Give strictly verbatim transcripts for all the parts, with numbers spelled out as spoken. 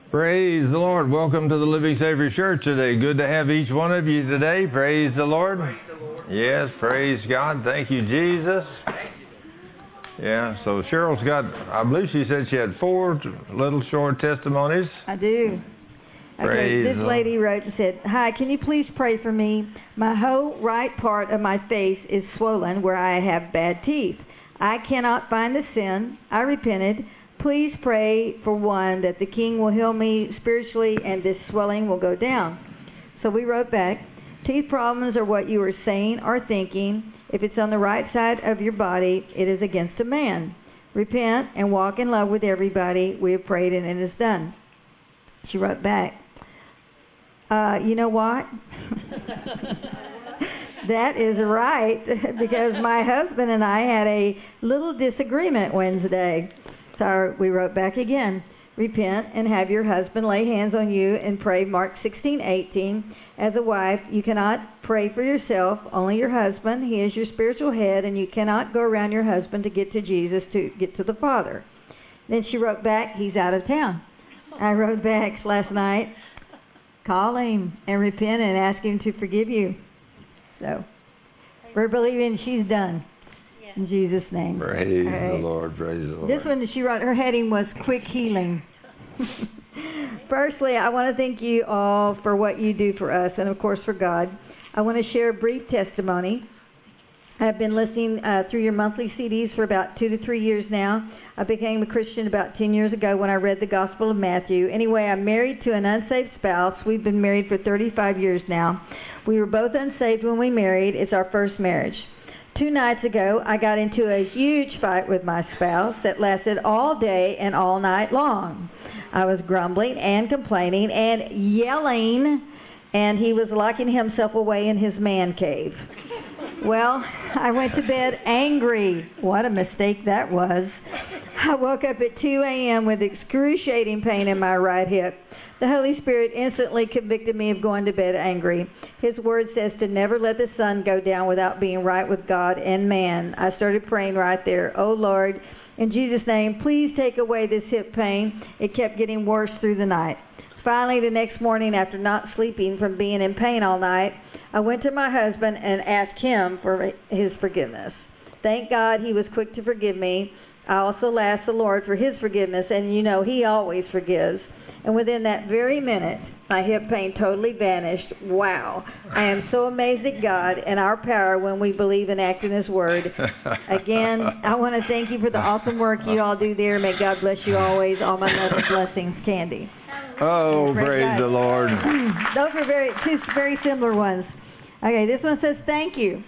Praise the Lord. Welcome to the Living Savior Church today. Good to have each one of you today. Praise the Lord. Praise the Lord. Yes, praise God. Thank you, Jesus. Yeah, so Cheryl's got, I believe she said she had four little short testimonies. I do. Okay, Praise this lady wrote and said, "Hi, can you please pray for me? My whole right part of my face is swollen where I have bad teeth. I cannot find the sin. I repented. Please pray for one that the King will heal me spiritually and this swelling will go down." So we wrote back, "Teeth problems are what you are saying or thinking. If it's on the right side of your body, it is against a man. Repent and walk in love with everybody. We have prayed and it is done." She wrote back, uh, "You know what? That is right, because my husband and I had a little disagreement Wednesday." So we wrote back again, "Repent and have your husband lay hands on you and pray Mark sixteen eighteen. As a wife, you cannot pray for yourself, only your husband. He is your spiritual head, and you cannot go around your husband to get to Jesus, to get to the Father." Then she wrote back, "He's out of town." I wrote back last night, "Call him and repent and ask him to forgive you." So we're believing she's done. In Jesus' name. Praise right. the Lord, praise the Lord. This one that she wrote, her heading was Quick Healing. Firstly, I want to thank you all for what you do for us and, of course, for God. I want to share a brief testimony. I've been listening uh, through your monthly C Ds for about two to three years now. I became a Christian about ten years ago when I read the Gospel of Matthew. Anyway, I'm married to an unsaved spouse. We've been married for thirty-five years now. We were both unsaved when we married. It's our first marriage. Two nights ago, I got into a huge fight with my spouse that lasted all day and all night long. I was grumbling and complaining and yelling, and he was locking himself away in his man cave. Well, I went to bed angry. What a mistake that was. I woke up at two a.m. with excruciating pain in my right hip. The Holy Spirit instantly convicted me of going to bed angry. His word says to never let the sun go down without being right with God and man. I started praying right there. "Oh, Lord, in Jesus' name, please take away this hip pain." It kept getting worse through the night. Finally, the next morning, after not sleeping from being in pain all night, I went to my husband and asked him for his forgiveness. Thank God he was quick to forgive me. I also asked the Lord for his forgiveness, and you know, he always forgives. And within that very minute, my hip pain totally vanished. Wow. I am so amazed at God and our power when we believe and act in His Word. Again, I want to thank you for the awesome work you all do there. May God bless you always. All my love and blessings, Candy. Oh, praise, praise God. the Lord. Those are very two very similar ones. Okay, this one says, "Thank you,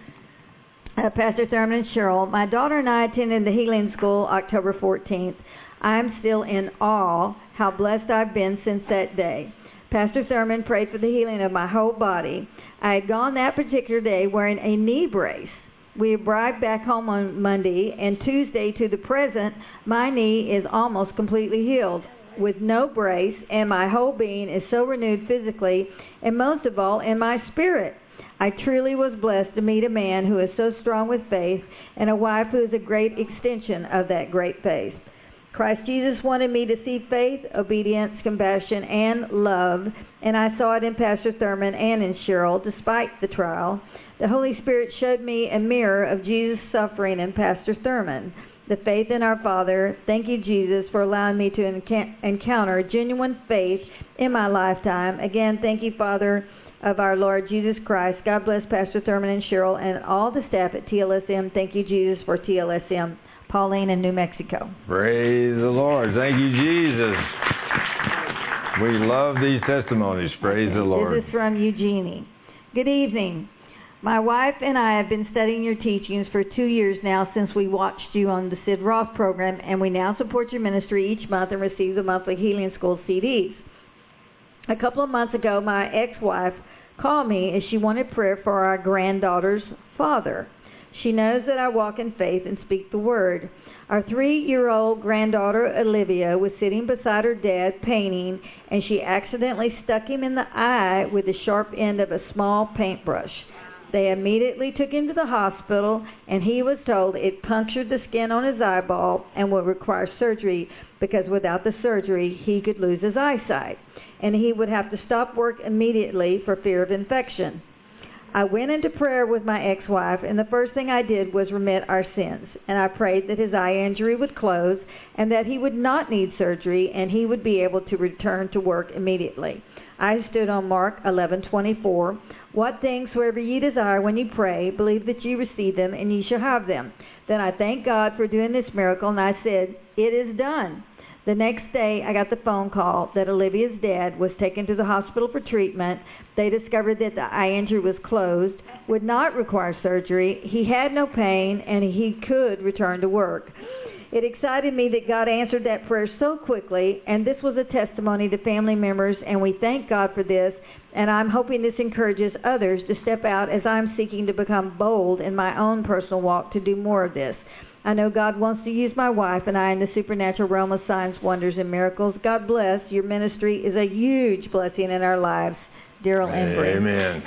uh, Pastor Thurman and Cheryl. My daughter and I attended the healing school October fourteenth. I'm still in awe how blessed I've been since that day. Pastor Thurman prayed for the healing of my whole body. I had gone that particular day wearing a knee brace. We arrived back home on Monday, and Tuesday to the present, my knee is almost completely healed with no brace, and my whole being is so renewed physically and most of all in my spirit. I truly was blessed to meet a man who is so strong with faith and a wife who is a great extension of that great faith. Christ Jesus wanted me to see faith, obedience, compassion, and love, and I saw it in Pastor Thurman and in Cheryl, despite the trial. The Holy Spirit showed me a mirror of Jesus' suffering in Pastor Thurman, the faith in our Father. Thank you, Jesus, for allowing me to enc- encounter genuine faith in my lifetime. Again, thank you, Father of our Lord Jesus Christ. God bless Pastor Thurman and Cheryl and all the staff at T L S M. Thank you, Jesus, for T L S M. Pauline in New Mexico. Praise the Lord. Thank you, Jesus. We love these testimonies. Praise Okay. the Lord. This is from Eugenie. Good evening. My wife and I have been studying your teachings for two years now since we watched you on the Sid Roth program, and we now support your ministry each month and receive the monthly Healing School C Ds. A couple of months ago, my ex-wife called me as she wanted prayer for our granddaughter's father. She knows that I walk in faith and speak the word. Our three-year-old granddaughter, Olivia, was sitting beside her dad painting, and she accidentally stuck him in the eye with the sharp end of a small paintbrush. They immediately took him to the hospital, and he was told it punctured the skin on his eyeball and would require surgery because without the surgery, he could lose his eyesight, and he would have to stop work immediately for fear of infection. I went into prayer with my ex-wife, and the first thing I did was remit our sins, and I prayed that his eye injury would close and that he would not need surgery and he would be able to return to work immediately. I stood on Mark eleven twenty-four. What things soever ye desire when you pray, believe that ye receive them, and ye shall have them. Then I thanked God for doing this miracle, and I said, it is done. The next day, I got the phone call that Olivia's dad was taken to the hospital for treatment. They discovered that the eye injury was closed, would not require surgery, he had no pain, and he could return to work. It excited me that God answered that prayer so quickly, and this was a testimony to family members, and we thank God for this, and I'm hoping this encourages others to step out as I'm seeking to become bold in my own personal walk to do more of this. I know God wants to use my wife and I in the supernatural realm of signs, wonders, and miracles. God bless. Your ministry is a huge blessing in our lives. Daryl Embry. Amen.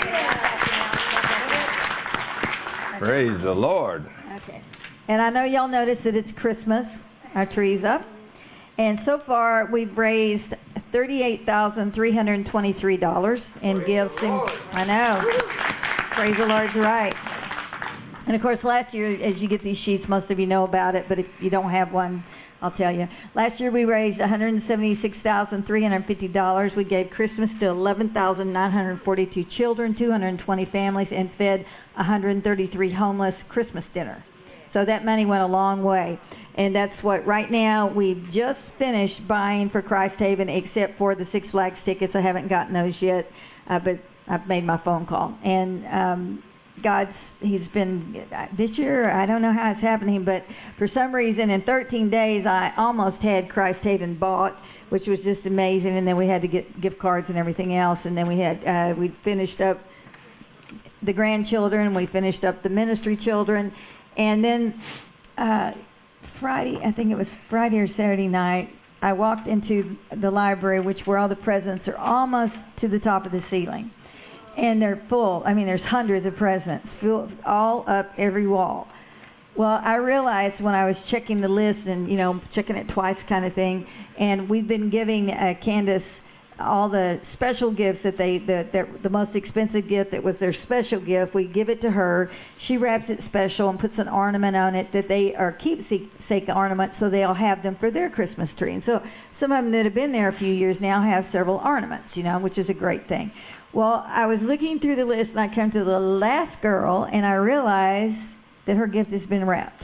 Praise the Lord. Okay. And I know y'all noticed that it's Christmas. Our tree's up. And so far, we've raised thirty-eight thousand three hundred twenty-three dollars in gifts. And, I know. Praise the Lord's right. And, of course, last year, as you get these sheets, most of you know about it, but if you don't have one, I'll tell you. Last year, we raised one hundred seventy-six thousand three hundred fifty dollars. We gave Christmas to eleven thousand nine hundred forty-two children, two hundred twenty families, and fed one hundred thirty-three homeless Christmas dinner. So that money went a long way. And that's what, right now, we've just finished buying for Christ Haven, except for the Six Flags tickets. I haven't gotten those yet, uh, but I've made my phone call. And um, God's, he's been, this year, I don't know how it's happening, but for some reason, in thirteen days, I almost had Christ Haven bought, which was just amazing. And then we had to get gift cards and everything else. And then we had, uh, we finished up the grandchildren. We finished up the ministry children. And then uh, Friday, I think it was Friday or Saturday night, I walked into the library, which where all the presents are almost to the top of the ceiling. And they're full. I mean, there's hundreds of presents, full, all up every wall. Well, I realized when I was checking the list and, you know, checking it twice kind of thing, and we've been giving uh, Candace all the special gifts that they, the, the, the most expensive gift that was their special gift, we give it to her. She wraps it special and puts an ornament on it that they are keepsake ornaments, so they'll have them for their Christmas tree. And so some of them that have been there a few years now have several ornaments, you know, which is a great thing. Well, I was looking through the list, and I come to the last girl, and I realized that her gift has been wrapped.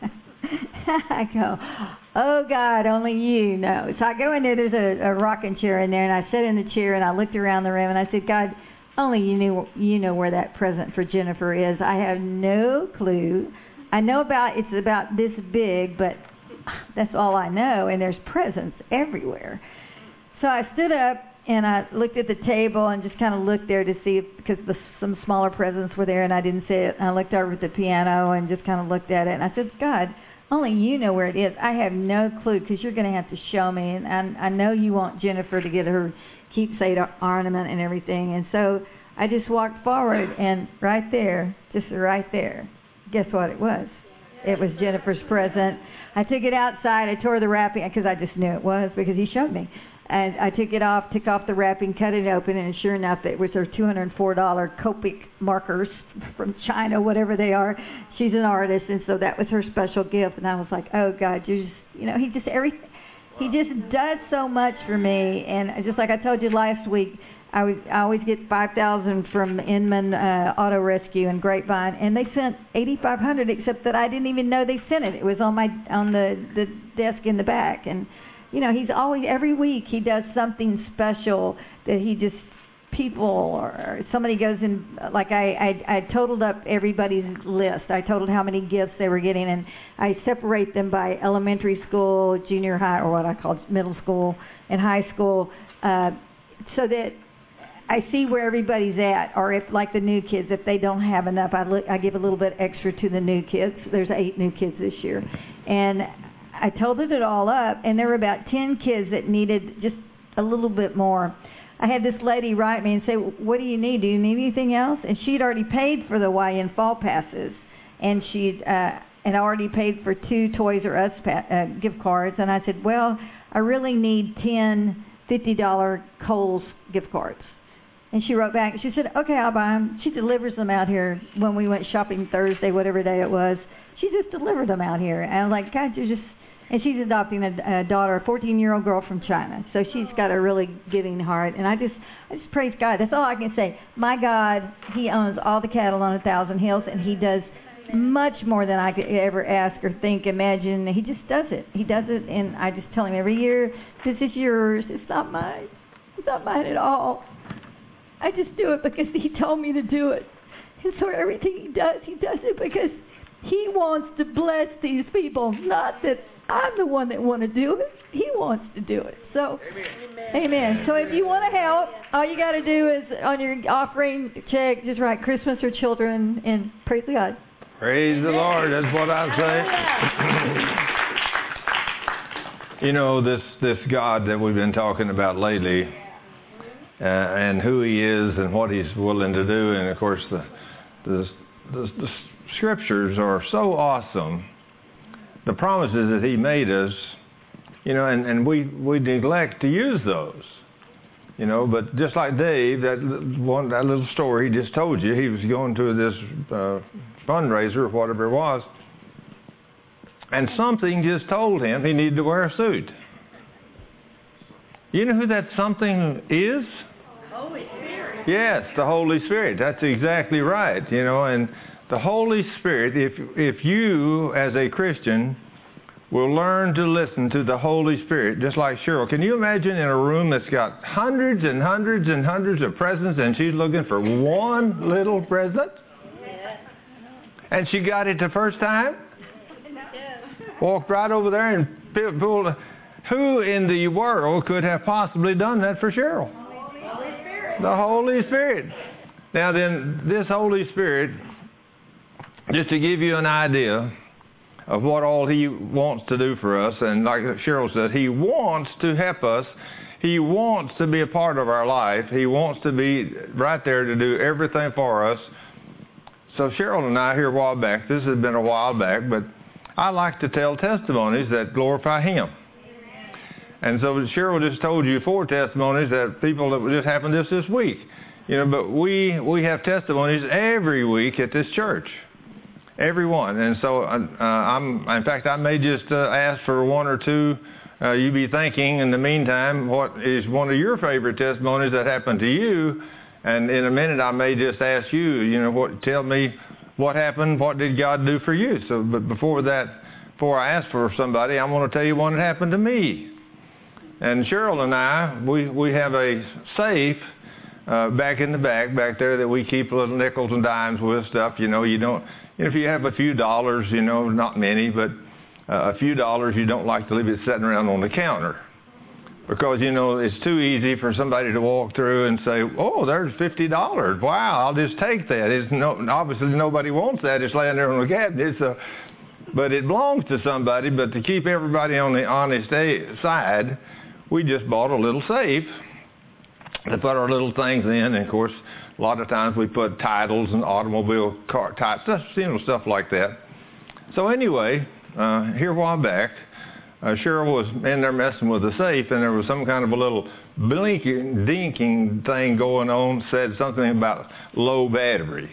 I go, oh, God, only you know. So I go in there, there's a, a rocking chair in there, and I sat in the chair, and I looked around the room, and I said, God, only you knew, you know where that present for Jennifer is. I have no clue. I know about, it's about this big, but that's all I know, and there's presents everywhere. So I stood up, and I looked at the table and just kind of looked there to see if, because the, some smaller presents were there, and I didn't see it. And I looked over at the piano and just kind of looked at it, and I said, God, only you know where it is. I have no clue, because you're going to have to show me. And I, I know you want Jennifer to get her keepsake ornament and everything. And so I just walked forward, and right there, just right there, guess what it was? It was Jennifer's present. I took it outside. I tore the wrapping, because I just knew it was, because he showed me. And I took it off, took off the wrapping, cut it open, and sure enough, it was her two hundred four dollars Copic markers from China, whatever they are. She's an artist, and so that was her special gift. And I was like, oh, God, you just, you know, he just, every, he just does so much for me. And just like I told you last week, I, was, I always get five thousand dollars from Inman uh, Auto Rescue and Grapevine, and they sent eight thousand five hundred dollars, except that I didn't even know they sent it. It was on my on the, the desk in the back. And you know, he's always, every week he does something special that he just, people or somebody goes in, like I, I, I totaled up everybody's list. I totaled how many gifts they were getting, and I separate them by elementary school, junior high, or what I call middle school, and high school, uh, so that I see where everybody's at, or if, like the new kids, if they don't have enough, I, look, I give a little bit extra to the new kids. There's eight new kids this year. And I totaled it all up, and there were about ten kids that needed just a little bit more. I had this lady write me and say, what do you need? Do you need anything else? And she'd already paid for the Y N fall passes, and she'd uh, and already paid for two Toys R Us pa- uh, gift cards. And I said, well, I really need ten fifty dollar Kohl's gift cards. And she wrote back, she said, okay, I'll buy them. She delivers them out here when we went shopping Thursday, whatever day it was. She just delivered them out here. And I was like, God, you're just... And she's adopting a, a daughter, a fourteen-year-old girl from China. So she's got a really giving heart. And I just I just praise God. That's all I can say. My God, He owns all the cattle on a thousand hills, and He does much more than I could ever ask or think, imagine. He just does it. He does it, and I just tell Him every year, this is yours. It's not mine. It's not mine at all. I just do it because He told me to do it. And so everything He does, He does it because He wants to bless these people, not that I'm the one that want to do it. He wants to do it. So, amen. amen. So if you want to help, all you got to do is on your offering check, just write Christmas or children, and praise God. Praise the Lord. That's what I say. You know, this, this God that we've been talking about lately, uh, and who He is and what He's willing to do. And, of course, the, the, the, the Scriptures are so awesome. The promises that He made us, you know, and, and we, we neglect to use those. You know, but just like Dave, that one that little story he just told you, he was going to this uh, fundraiser or whatever it was, and something just told him he needed to wear a suit. You know who that something is? Holy Spirit. Yes, the Holy Spirit. That's exactly right. You know, and the Holy Spirit, if if you as a Christian will learn to listen to the Holy Spirit, just like Cheryl. Can you imagine in a room that's got hundreds and hundreds and hundreds of presents, and she's looking for one little present? And she got it the first time? Walked right over there and pulled. Who in the world could have possibly done that for Cheryl? Holy Spirit. The Holy Spirit. Now then, this Holy Spirit, just to give you an idea of what all He wants to do for us, and like Cheryl said, He wants to help us. He wants to be a part of our life. He wants to be right there to do everything for us. So Cheryl and I, here a while back, this has been a while back, but I like to tell testimonies that glorify Him. And so Cheryl just told you four testimonies that people that just happened just this week. You know, but we we have testimonies every week at this church. Everyone. And so, uh, I'm, in fact, I may just uh, ask for one or two. Uh, you be thinking, in the meantime, what is one of your favorite testimonies that happened to you? And in a minute, I may just ask you, you know, what, tell me what happened, what did God do for you? So, but before that, before I ask for somebody, I want to tell you one that happened to me. And Cheryl and I, we, we have a safe uh, back in the back, back there that we keep little nickels and dimes with stuff. You know, you don't... If you have a few dollars, you know, not many, but uh, a few dollars, you don't like to leave it sitting around on the counter. Because, you know, it's too easy for somebody to walk through and say, oh, there's fifty dollars. Wow, I'll just take that. It's no, obviously, nobody wants that. It's laying there on the cabinet. So, but it belongs to somebody. But to keep everybody on the honest side, we just bought a little safe to put our little things in. And, of course, a lot of times we put titles and automobile car type stuff, you know, stuff like that. So anyway, uh, here a while back, uh, Cheryl was in there messing with the safe, and there was some kind of a little blinking, dinking thing going on, said something about low battery.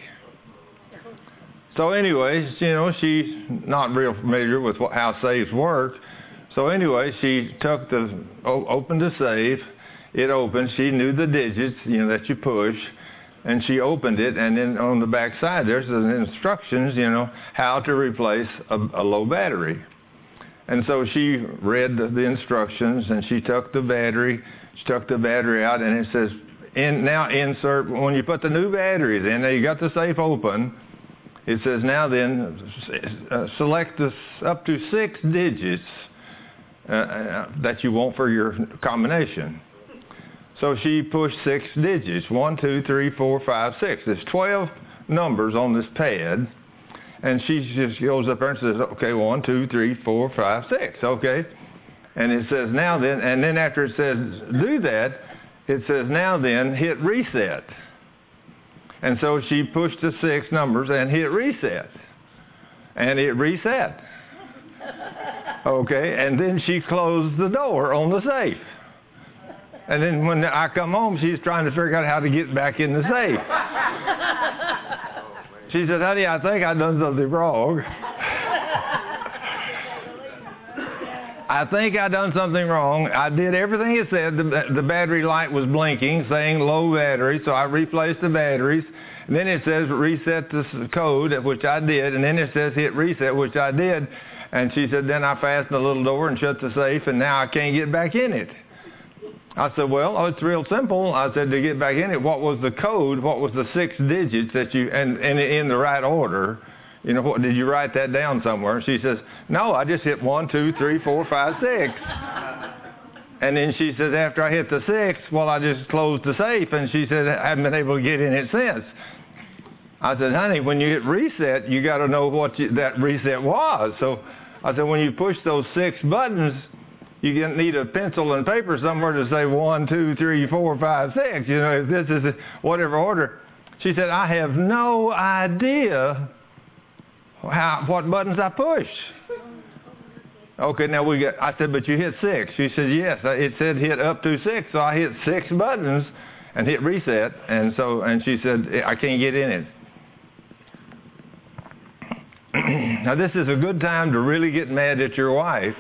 So anyways, you know, she's not real familiar with what, how safes work. So anyway, she took the, opened the safe. It opened. She knew the digits, you know, that you push. And she opened it, and then on the back side there's the instructions, you know, how to replace a, a low battery. And so she read the, the instructions, and she took the battery, she took the battery out, and it says, in, now insert, when you put the new batteries in, now you got the safe open, it says now then uh, select this up to six digits uh, uh, that you want for your combination. So she pushed six digits, one, two, three, four, five, six. There's twelve numbers on this pad, and she just goes up there and says, okay, one, two, three, four, five, six, okay. And it says now then, and then after it says do that, it says, now then, hit reset. And so she pushed the six numbers and hit reset. And it reset. Okay, and then she closed the door on the safe. And then when I come home, she's trying to figure out how to get back in the safe. She said, honey, I think I've done something wrong. I think I done something wrong. I did everything it said. The, the battery light was blinking, saying low battery, so I replaced the batteries. And then it says reset the code, which I did. And then it says hit reset, which I did. And she said, then I fastened the little door and shut the safe, and now I can't get back in it. I said, well, oh, it's real simple. I said, to get back in it, what was the code? What was the six digits that you, and, and in the right order? You know, what, did you write that down somewhere? She says, no, I just hit one, two, three, four, five, six. And then she says, after I hit the six, well, I just closed the safe. And she said, I haven't been able to get in it since. I said, honey, when you hit reset, you got to know what you, that reset was. So I said, when you push those six buttons, you need a pencil and paper somewhere to say one, two, three, four, five, six. You know, if this is whatever order. She said, I have no idea how what buttons I pushed. Okay, now we got. I said, but you hit six. She said, yes. It said hit up to six, so I hit six buttons and hit reset. And so, and she said, I can't get in it. Now this is a good time to really get mad at your wife.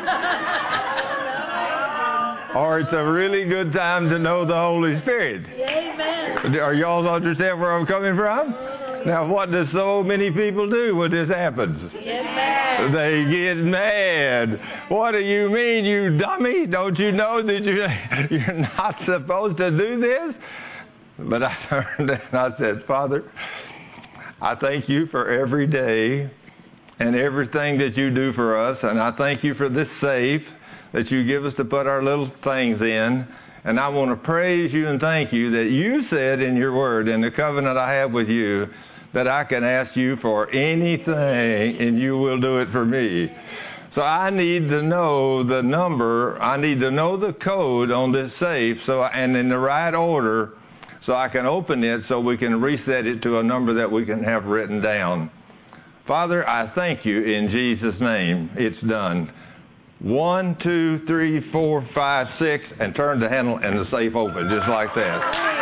Or it's a really good time to know the Holy Spirit. Amen. Are y'all understand where I'm coming from? Now, what do so many people do when this happens? Get mad. They get mad. What do you mean, you dummy? Don't you know that you, you're not supposed to do this? But I turned and I said, Father, I thank you for every day and everything that you do for us. And I thank you for this safe that you give us to put our little things in. And I want to praise you and thank you that you said in your word, in the covenant I have with you, that I can ask you for anything and you will do it for me. So I need to know the number, I need to know the code on this safe, so and in the right order, so I can open it so we can reset it to a number that we can have written down. Father, I thank you in Jesus' name. It's done. One, two, three, four, five, six, and turn the handle and the safe open, just like that.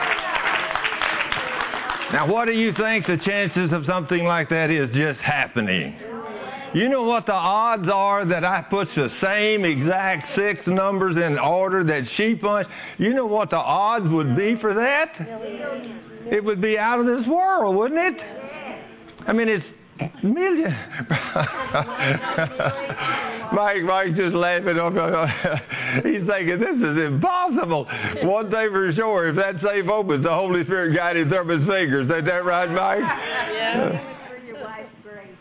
Now, what do you think the chances of something like that is just happening? You know what the odds are that I put the same exact six numbers in order that she punched? You know what the odds would be for that? It would be out of this world, wouldn't it? I mean, it's million. Mike, Mike just laughing. He's thinking, this is impossible. One thing for sure, if that safe opens, the Holy Spirit guided through his fingers. Is that right, Mike? Yeah. For your wife's grace.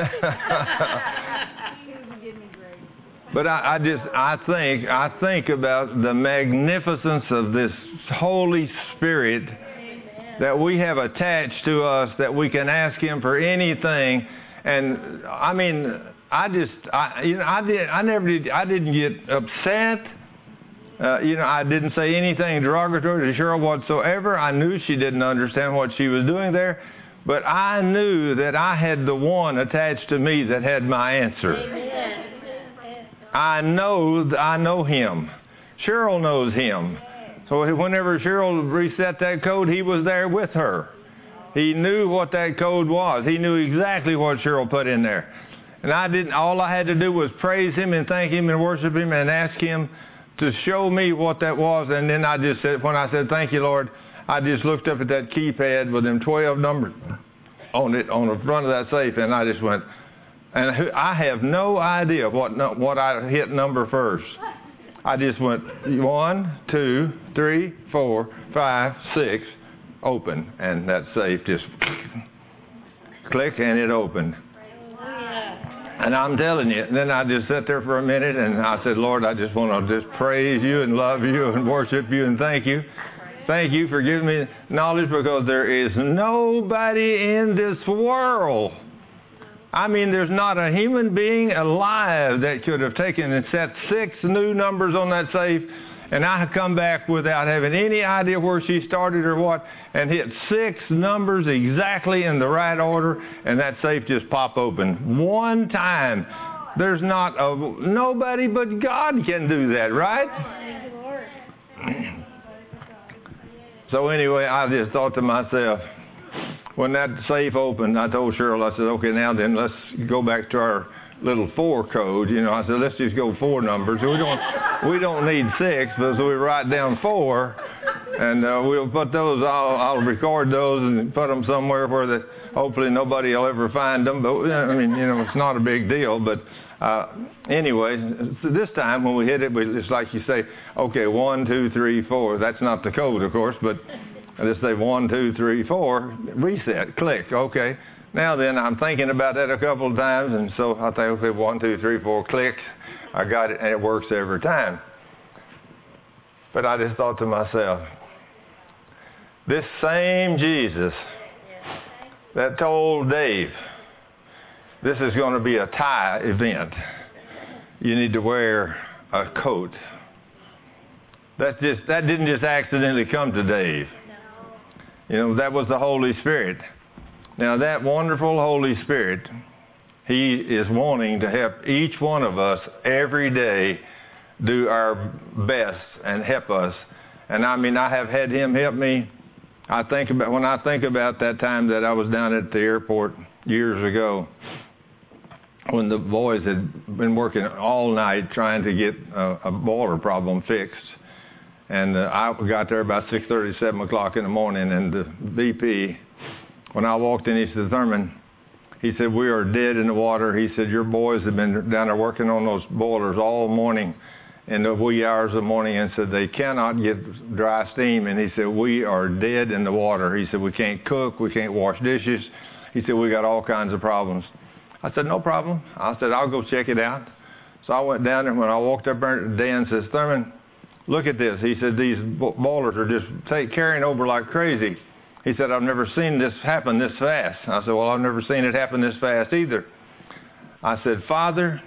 But I, I just, I think, I think about the magnificence of this Holy Spirit that we have attached to us, that we can ask him for anything. And I mean, I just, I, you know, I did, I never did, I didn't get upset. Uh, you know, I didn't say anything derogatory to Cheryl whatsoever. I knew she didn't understand what she was doing there, but I knew that I had the one attached to me that had my answer. Amen. I know, I know him. Cheryl knows him. So whenever Cheryl reset that code, he was there with her. He knew what that code was. He knew exactly what Cheryl put in there. And I didn't, all I had to do was praise him and thank him and worship him and ask him to show me what that was. And then I just said, when I said, thank you, Lord, I just looked up at that keypad with them twelve numbers on it, on the front of that safe, and I just went, and I have no idea what, what I hit number first. I just went one, two, three, four, five, six, open, and that safe just click and it opened. And I'm telling you, and then I just sat there for a minute and I said, Lord, I just want to just praise you and love you and worship you and thank you. Thank you for giving me knowledge, because there is nobody in this world, I mean, there's not a human being alive that could have taken and set six new numbers on that safe And I come back without having any idea where she started or what, and hit six numbers exactly in the right order, and that safe just popped open. One time. There's not a, nobody but God can do that, right? So anyway, I just thought to myself, when that safe opened, I told Cheryl, I said, okay, now then, let's go back to our little four code. You know, I said, let's just go four numbers. We don't, we don't need six, but so we write down four, and uh, we'll put those. I'll, I'll record those and put them somewhere where that hopefully nobody will ever find them. But I mean, you know, it's not a big deal. But uh, anyway, so this time when we hit it, we, it's like you say, okay, one, two, three, four. That's not the code, of course, but let's say one, two, three, four. Reset, click, okay. Now then, I'm thinking about that a couple of times, and so I think, okay, one, two, three, four, click. I got it, and it works every time. But I just thought to myself, this same Jesus that told Dave, this is going to be a tie event. You need to wear a coat. That just that didn't just accidentally come to Dave. You know, that was the Holy Spirit. Now that wonderful Holy Spirit, He is wanting to help each one of us every day do our best and help us. And I mean, I have had Him help me. I think about when I think about that time that I was down at the airport years ago, when the boys had been working all night trying to get a, a boiler problem fixed. And uh, I got there about six thirty, seven o'clock in the morning, and the V P, when I walked in, he said, Thurman, he said, we are dead in the water. He said, your boys have been down there working on those boilers all morning in the wee hours of the morning, and said they cannot get dry steam. And he said, we are dead in the water. He said, we can't cook, we can't wash dishes. He said, we got all kinds of problems. I said, no problem. I said, I'll go check it out. So I went down there. When I walked up there, Dan says, Thurman, look at this. He said, these boilers are just take, carrying over like crazy. He said, I've never seen this happen this fast. I said, well, I've never seen it happen this fast either. I said, Father,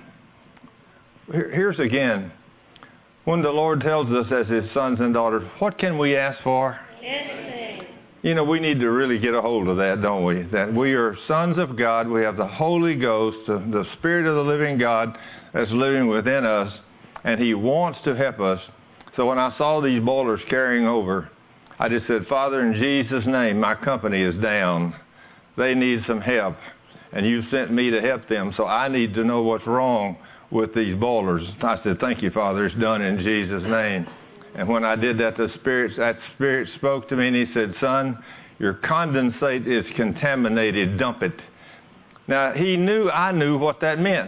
here, here's again, when the Lord tells us as His sons and daughters, what can we ask for? Anything. You know, we need to really get a hold of that, don't we? That we are sons of God. We have the Holy Ghost, the, the Spirit of the living God that's living within us, and He wants to help us. So when I saw these boilers carrying over, I just said, Father, in Jesus' name, my company is down. They need some help, and you sent me to help them, so I need to know what's wrong with these boilers. I said, thank you, Father, it's done in Jesus' name. And when I did that, the Spirit, that Spirit spoke to me, and He said, son, your condensate is contaminated, dump it. Now, He knew I knew what that meant.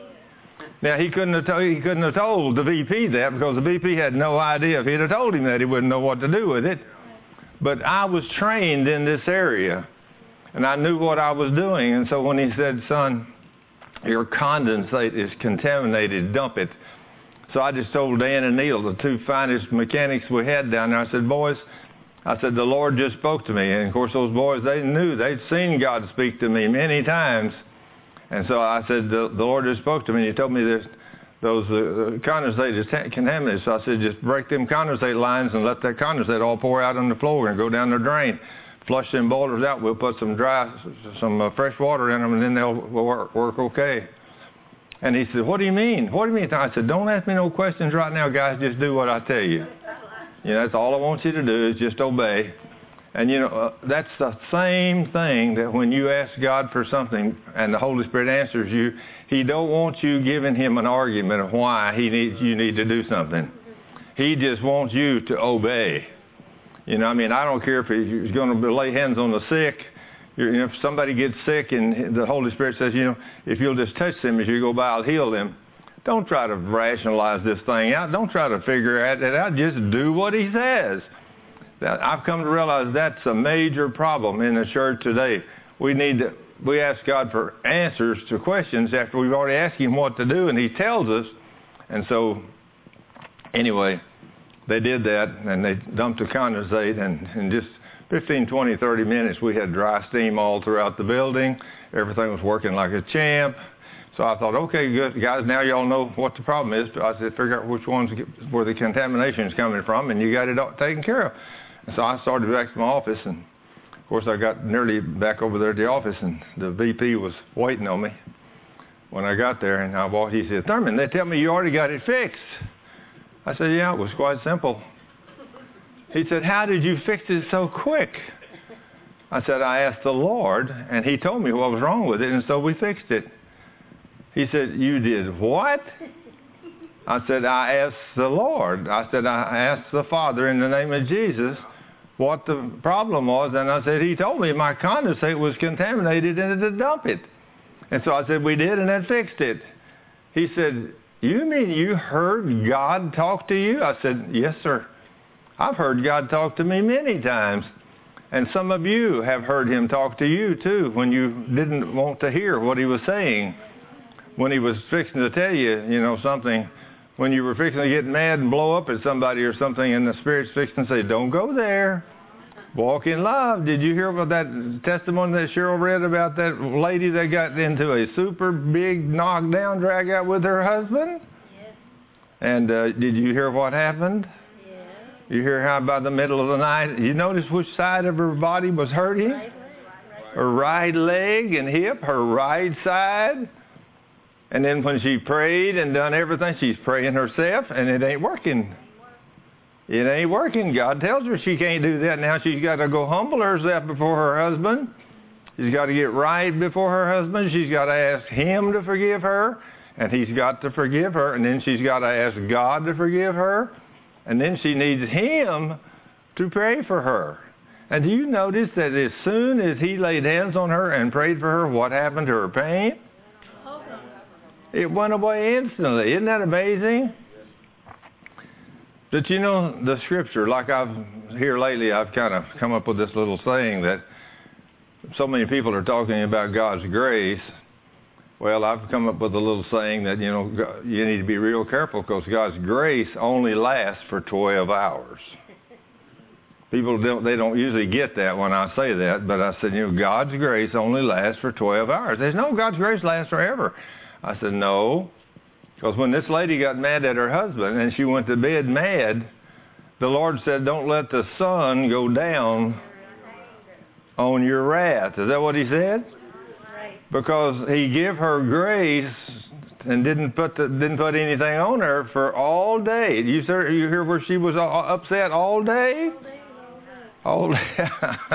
Now, he couldn't have told, he couldn't have told the V P that, because the V P had no idea. If he'd have told him that, he wouldn't know what to do with it. But I was trained in this area, and I knew what I was doing. And so when he said, son, your condensate is contaminated, dump it. So I just told Dan and Neil, the two finest mechanics we had down there, I said, boys, I said, the Lord just spoke to me. And of course, those boys, they knew, they'd seen God speak to me many times. And so I said, the, the Lord just spoke to me, and He told me that those uh, condensate is t- contaminated. So I said, just break them condensate lines and let that condensate all pour out on the floor and go down the drain. Flush them boilers out. We'll put some dry, some uh, fresh water in them, and then they'll work, work okay. And he said, what do you mean? What do you mean? I said, don't ask me no questions right now, guys. Just do what I tell you. You know, that's all I want you to do is just obey. And, you know, uh, that's the same thing that when you ask God for something and the Holy Spirit answers you, He don't want you giving Him an argument of why he needs, you need to do something. He just wants you to obey. You know, I mean, I don't care if He's going to lay hands on the sick. You're, you know, if somebody gets sick and the Holy Spirit says, you know, if you'll just touch them as you go by, I'll heal them. Don't try to rationalize this thing out. Don't try to figure it out. Just do what He says. That I've come to realize that's a major problem in the church today. We need to, we ask God for answers to questions after we've already asked Him what to do, and He tells us. And so, anyway, they did that, and they dumped the condensate, and in just fifteen, twenty, thirty minutes, we had dry steam all throughout the building. Everything was working like a champ. So I thought, okay, good, guys, now y'all know what the problem is. I said, figure out which ones where the contamination is coming from, and you got it all taken care of. And so I started back to my office, and of course I got nearly back over there at the office, and the V P was waiting on me when I got there. And I walked, he said, Thurman, they tell me you already got it fixed. I said, yeah, it was quite simple. He said, how did you fix it so quick? I said, I asked the Lord, and he told me what was wrong with it, and so we fixed it. He said, you did what? I said, I asked the Lord. I said, I asked the Father in the name of Jesus what the problem was, and I said, he told me my condensate was contaminated and to dump it. And so I said, we did, and that fixed it. He said, you mean you heard God talk to you? I said, yes, sir. I've heard God talk to me many times. And some of you have heard him talk to you, too, when you didn't want to hear what he was saying. When he was fixing to tell you, you know, something, when you were fixing to get mad and blow up at somebody or something, and the Spirit's fixing to say, don't go there. Walk in love. Did you hear about that testimony that Cheryl read about that lady that got into a super big knockdown drag out with her husband? Yes. And uh, did you hear what happened? Yes. You hear how by the middle of the night, you notice which side of her body was hurting? Right, right. Her right leg and hip, her right side. And then when she prayed and done everything, she's praying herself, and it ain't working. It ain't working. God tells her she can't do that. Now she's got to go humble herself before her husband. She's got to get right before her husband. She's got to ask him to forgive her, and he's got to forgive her. And then she's got to ask God to forgive her. And then she needs him to pray for her. And do you notice that as soon as he laid hands on her and prayed for her, what happened to her pain? It went away instantly. Isn't that amazing? But you know, the scripture, like I've here lately, I've kind of come up with this little saying that so many people are talking about God's grace. Well, I've come up with a little saying that, you know, you need to be real careful because God's grace only lasts for twelve hours. People don't, they don't usually get that when I say that, but I said, you know, God's grace only lasts for twelve hours. There's no God's grace lasts forever. I said, no, because when this lady got mad at her husband and she went to bed mad, the Lord said, don't let the sun go down on your wrath. Is that what he said? Because he gave her grace and didn't put the, didn't put anything on her for all day. You hear, you hear where she was upset all day? All day.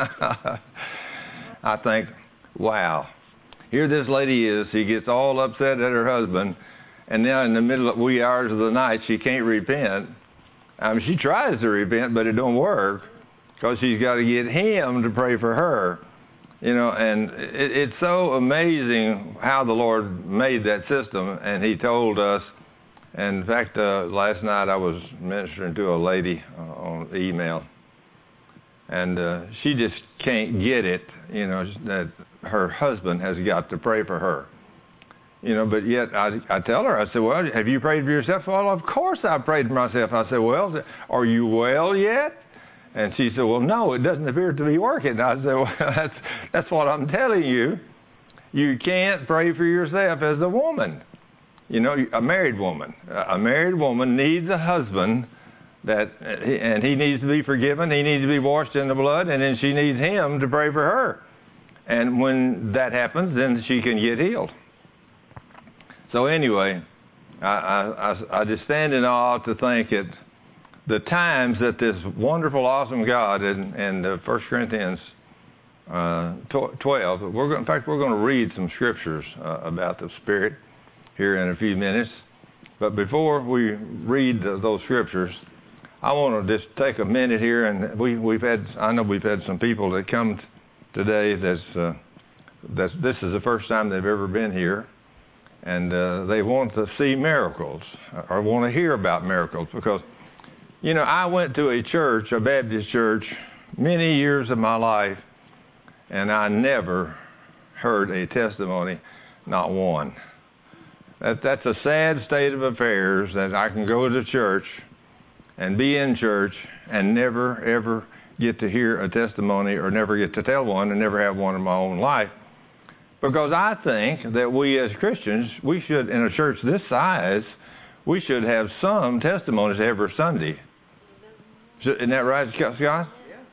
I think, wow. Here this lady is, she gets all upset at her husband, and now in the middle of wee hours of the night, she can't repent. I mean, she tries to repent, but it don't work, because she's got to get him to pray for her. You know, and it, it's so amazing how the Lord made that system, and he told us, and in fact, uh, last night I was ministering to a lady uh, on email, and uh, she just can't get it, you know, that her husband has got to pray for her. You know, but yet I, I tell her, I said, well, have you prayed for yourself? Well, of course I prayed for myself. I said, well, are you well yet? And she said, well, no, it doesn't appear to be working. I said, well, that's, that's what I'm telling you. You can't pray for yourself as a woman. You know, a married woman. A married woman needs a husband that, and he needs to be forgiven. He needs to be washed in the blood, and then she needs him to pray for her. And when that happens, then she can get healed. So anyway, I, I, I just stand in awe to think that the times that this wonderful, awesome God in, in uh, First Corinthians uh, twelve, we're going, in fact, we're going to read some scriptures uh, about the Spirit here in a few minutes. But before we read the, those scriptures, I want to just take a minute here, and we, we've had, I know we've had some people that come t- today that's, uh, that's, this is the first time they've ever been here, and uh, they want to see miracles, or want to hear about miracles, because you know, I went to a church, a Baptist church, many years of my life, and I never heard a testimony, not one. That, that's a sad state of affairs, that I can go to church and be in church and never, ever get to hear a testimony or never get to tell one and never have one in my own life. Because I think that we as Christians, we should, in a church this size, we should have some testimonies every Sunday. Isn't that right, Scott?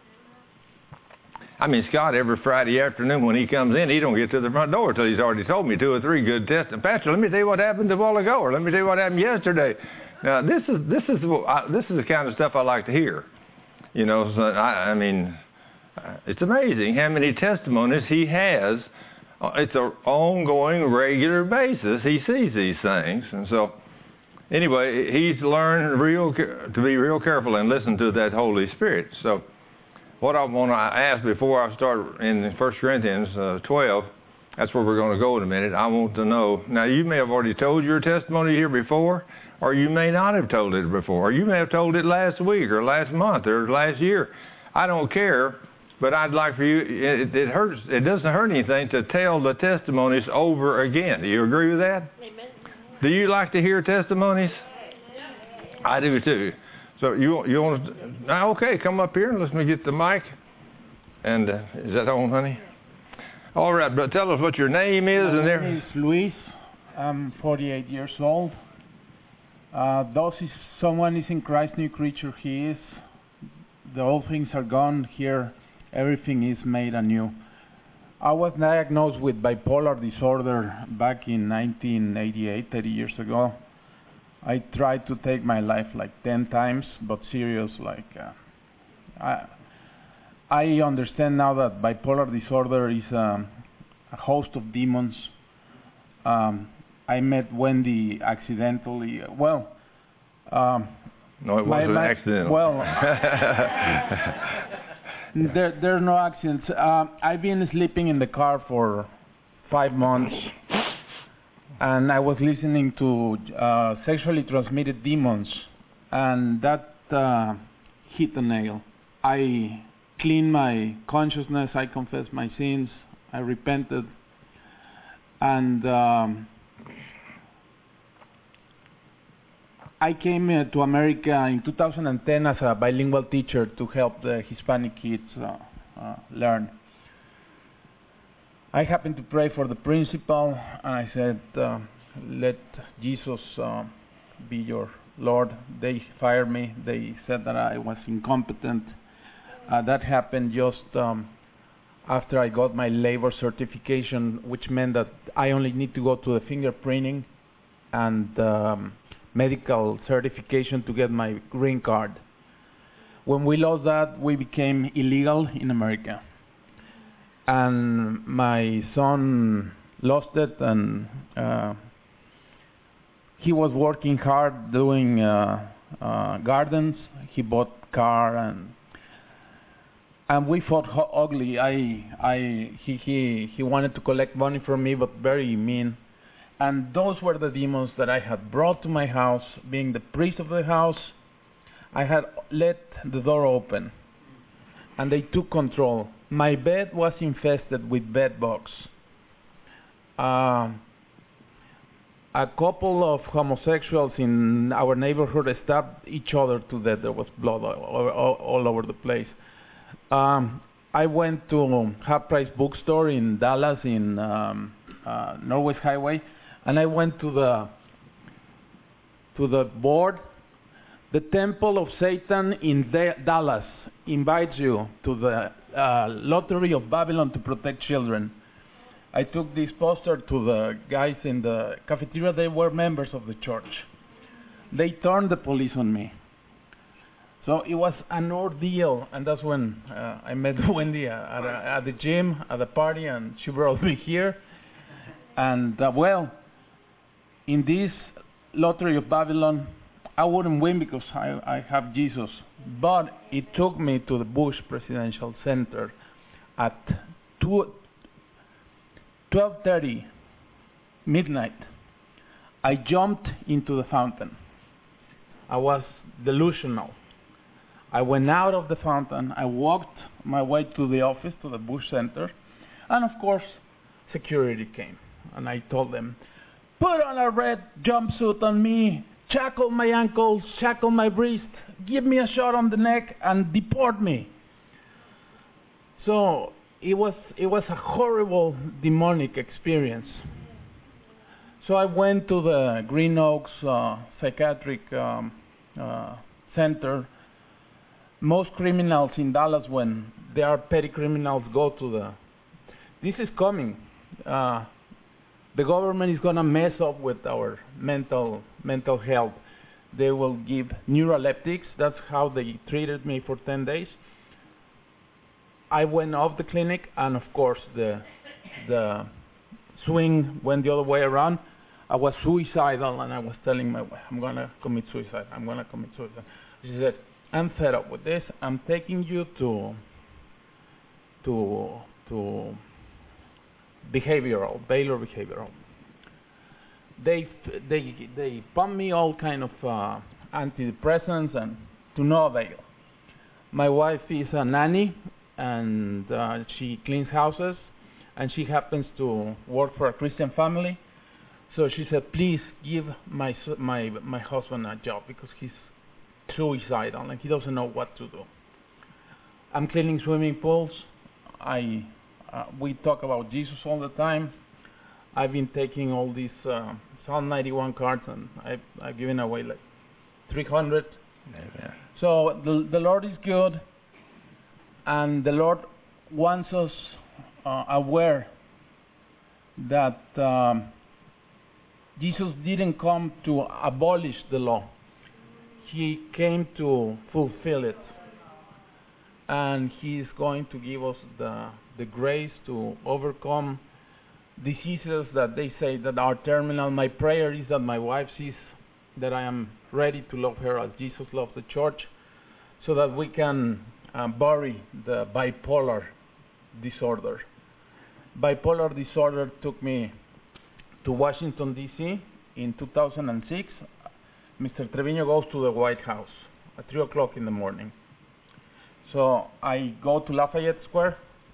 I mean, Scott, every Friday afternoon when he comes in, he don't get to the front door until he's already told me two or three good testimonies. Pastor, let me tell you what happened a while ago, or let me tell you what happened yesterday. Now, this is this is this is the kind of stuff I like to hear. You know, so I, I mean, it's amazing how many testimonies he has. It's an ongoing, regular basis. He sees these things, and so anyway, he's learned real to be real careful and listen to that Holy Spirit. So. What I want to ask before I start in First Corinthians uh, twelve, that's where we're going to go in a minute. I want to know, now you may have already told your testimony here before, or you may not have told it before, or you may have told it last week or last month or last year. I don't care, but I'd like for you, it, it hurts, it doesn't hurt anything to tell the testimonies over again. Do you agree with that? Amen. Do you like to hear testimonies? Amen. I do too. So you you want to now? Okay, come up here and let me get the mic. And uh, is that on, honey? All right, but tell us what your name is. My and name is Luis. I'm forty-eight years old. Uh, those is someone is in Christ, new creature he is. The old things are gone. Here, everything is made anew. I was diagnosed with bipolar disorder back in nineteen eighty-eight, thirty years ago. I tried to take my life like ten times, but serious, like, uh, I, I understand now that bipolar disorder is um, a host of demons. Um, I met Wendy accidentally, well, um, no, it my, wasn't my, accidental. Well, there, there are no accidents. Um, I've been sleeping in the car for five months. And I was listening to uh, sexually transmitted demons, and that uh, hit the nail. I cleaned my consciousness, I confessed my sins, I repented, and um, I came uh, to America in two thousand ten as a bilingual teacher to help the Hispanic kids uh, uh, learn. I happened to pray for the principal, and I said, uh, let Jesus uh, be your Lord. They fired me. They said that I was incompetent. Uh, that happened just um, after I got my labor certification, which meant that I only need to go to the fingerprinting and um, medical certification to get my green card. When we lost that, we became illegal in America. And my son lost it, and uh, he was working hard doing uh, uh, gardens. He bought car, and and we fought ho- ugly. I, I, he, he, he wanted to collect money from me, but very mean. And those were the demons that I had brought to my house. Being the priest of the house, I had let the door open, and they took control. My bed was infested with bed bugs. Uh, a couple of homosexuals in our neighborhood stabbed each other to death. There was blood all, all, all over the place. Um, I went to Half Price Bookstore in Dallas, in um, uh, Northwest Highway, and I went to the to the board. The Temple of Satan in da- Dallas invites you to the uh, Lottery of Babylon to protect children. I took this poster to the guys in the cafeteria. They were members of the church. They turned the police on me. So it was an ordeal, and that's when uh, I met Wendy at, at, at the gym, at the party, and she brought me here. And uh, well, in this Lottery of Babylon, I wouldn't win because I, I have Jesus. But it took me to the Bush Presidential Center at twelve thirty, midnight. I jumped into the fountain. I was delusional. I went out of the fountain. I walked my way to the office, to the Bush Center. And of course, security came. And I told them, put on a red jumpsuit on me, shackle my ankles, shackle my wrist, give me a shot on the neck, and deport me. So it was it was a horrible demonic experience. So I went to the Green Oaks uh, Psychiatric um, uh, Center. Most criminals in Dallas, when they are petty criminals, go to the... This is coming. Uh, the government is going to mess up with our mental mental health. They will give neuroleptics. That's how they treated me for ten days. I went off the clinic, and of course the the swing went the other way around. I was suicidal, and I was telling my wife, I'm going to commit suicide. I'm going to commit suicide. She said, I'm fed up with this. I'm taking you to to to behavioral, Baylor Behavioral. They they they pump me all kind of uh, antidepressants, and to no avail. My wife is a nanny, and uh, she cleans houses, and she happens to work for a Christian family. So she said, please give my my my husband a job, because he's suicidal and he doesn't know what to do. I'm cleaning swimming pools. I uh, we talk about Jesus all the time. I've been taking all these uh, Psalm ninety-one cards, and I've, I've given away like three hundred. Amen. So the, the Lord is good, and the Lord wants us uh, aware that um, Jesus didn't come to abolish the law. He came to fulfill it. And He is going to give us the, the grace to overcome diseases that they say that are terminal. My prayer is that my wife sees that I am ready to love her as Jesus loved the church, so that we can uh, bury the bipolar disorder. Bipolar disorder took me to Washington, D C in two thousand six. Mister Trevino goes to the White House at three o'clock in the morning. So I go to Lafayette Square,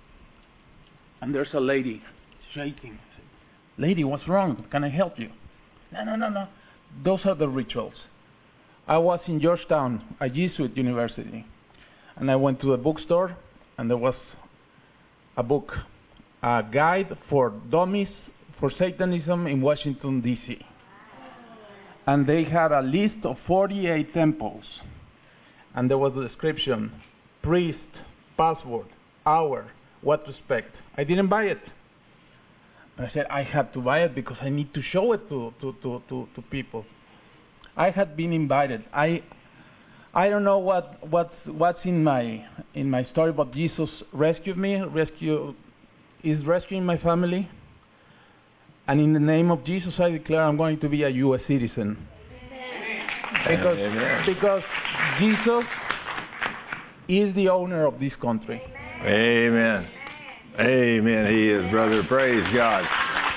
and there's a lady shaking. Lady, what's wrong? Can I help you? No, no, no, no. Those are the rituals. I was in Georgetown, a Jesuit university, and I went to the bookstore, and there was a book, a guide for dummies for Satanism in Washington, D C And they had a list of forty-eight temples, and there was a description: priest, password, hour, what to expect. I didn't buy it. I said I had to buy it because I need to show it to, to, to, to, to people. I had been invited. I I don't know what what's what's in my in my story, but Jesus rescued me. Rescue is rescuing my family. And in the name of Jesus, I declare I'm going to be a U S citizen. Because Amen. because Jesus is the owner of this country. Amen. Amen. He is, brother. Praise God.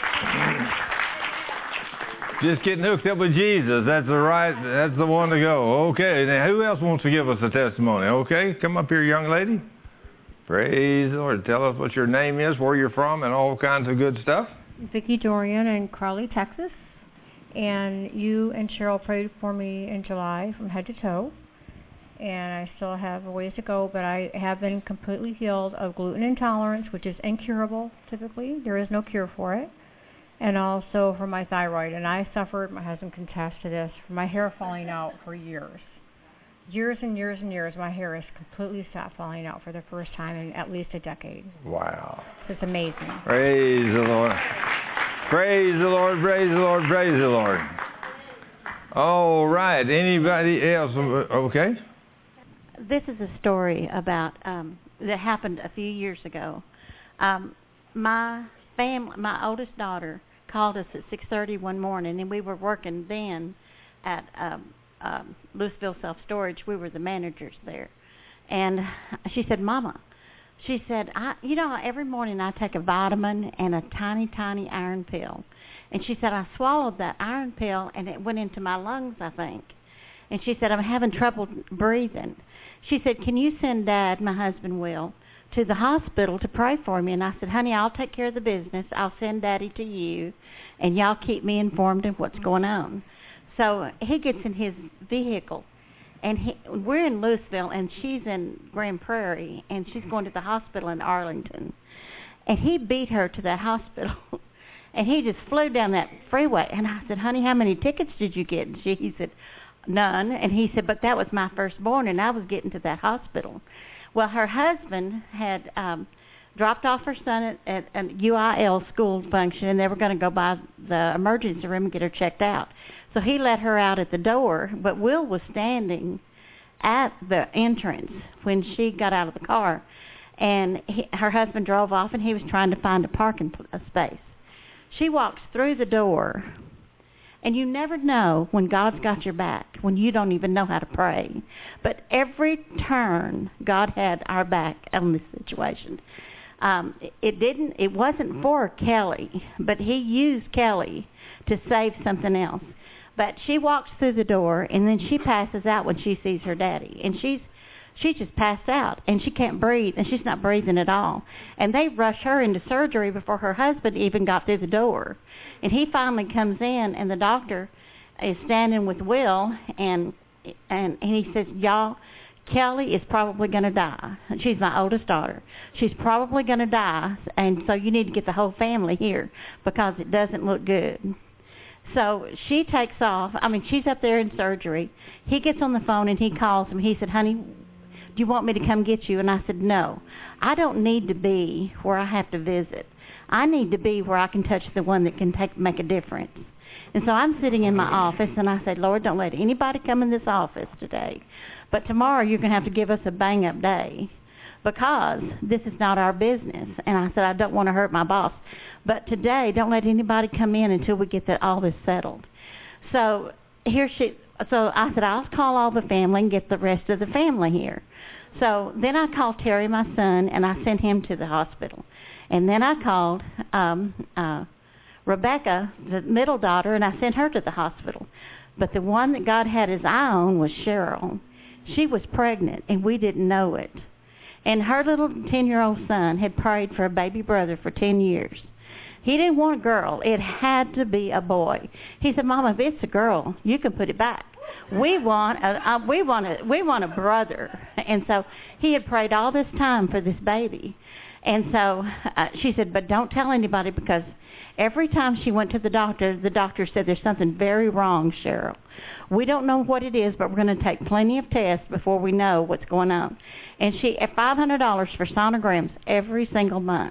Just getting hooked up with Jesus. That's the right. That's the one to go. Okay. Now, who else wants to give us a testimony? Okay. Come up here, young lady. Praise the Lord. Tell us what your name is, where you're from, and all kinds of good stuff. Vicki Dorian in Crowley, Texas. And you and Cheryl prayed for me in July from head to toe. And I still have a ways to go, but I have been completely healed of gluten intolerance, which is incurable typically. There is no cure for it. And also for my thyroid. And I suffered, my husband can attest to this, from my hair falling out for years. Years and years and years, my hair has completely stopped falling out for the first time in at least a decade. Wow. It's amazing. Praise the Lord. Praise the Lord, praise the Lord, praise the Lord. All right. Anybody else? Okay. This is a story about um, that happened a few years ago. Um, my family, my oldest daughter, called us at six thirty one morning, and we were working then at um, um, Louisville Self Storage. We were the managers there, and she said, "Mama," she said, I, "you know, every morning I take a vitamin and a tiny, tiny iron pill." And she said, "I swallowed that iron pill, and it went into my lungs, I think." And she said, "I'm having trouble breathing." She said, "Can you send Dad," my husband will, "to the hospital to pray for me?" And I said, "Honey, I'll take care of the business. I'll send Daddy to you, and y'all keep me informed of what's going on." So he gets in his vehicle, And he, we're in Louisville, and she's in Grand Prairie, and she's going to the hospital in Arlington. And he beat her to that hospital, and he just flew down that freeway. And I said, honey, how many tickets did you get? And she, he said, none. And he said, but that was my firstborn, and I was getting to that hospital. Well, her husband had um, dropped off her son at, at a U I L school function, and they were going to go by the emergency room and get her checked out. So he let her out at the door, but Will was standing at the entrance when she got out of the car. And he, her husband drove off, and he was trying to find a parking pl- a space. She walks through the door, and you never know when God's got your back, when you don't even know how to pray. But every turn, God had our back on this situation. Um, it, it didn't. It wasn't for Kelly, but he used Kelly to save something else. But she walks through the door, and then she passes out when she sees her daddy. And she's she just passed out, and she can't breathe, and she's not breathing at all. And they rush her into surgery before her husband even got through the door. And he finally comes in, and the doctor is standing with Will, and and, and he says, y'all, Kelly is probably going to die. She's my oldest daughter. She's probably going to die, and so you need to get the whole family here because it doesn't look good. So she takes off. I mean, she's up there in surgery. He gets on the phone, and he calls him. He said, honey, do you want me to come get you? And I said, no. I don't need to be where I have to visit. I need to be where I can touch the one that can take, make a difference. And so I'm sitting in my office, and I said, Lord, don't let anybody come in this office today. But tomorrow you're going to have to give us a bang-up day because this is not our business. And I said, I don't want to hurt my boss. But today, don't let anybody come in until we get that, all this settled. So here she, so I said, I'll call all the family and get the rest of the family here. So then I called Terry, my son, and I sent him to the hospital. And then I called um, uh, Rebecca, the middle daughter, and I sent her to the hospital. But the one that God had his eye on was Cheryl. She was pregnant, and we didn't know it. And her little ten-year-old son had prayed for a baby brother for ten years. He didn't want a girl. It had to be a boy. He said, Mama, if it's a girl, you can put it back. We want a, a we want a we want a brother. And so he had prayed all this time for this baby. And so uh, she said, but don't tell anybody because every time she went to the doctor, the doctor said there's something very wrong, Cheryl. We don't know what it is, but we're going to take plenty of tests before we know what's going on. And she at five hundred dollars for sonograms every single month.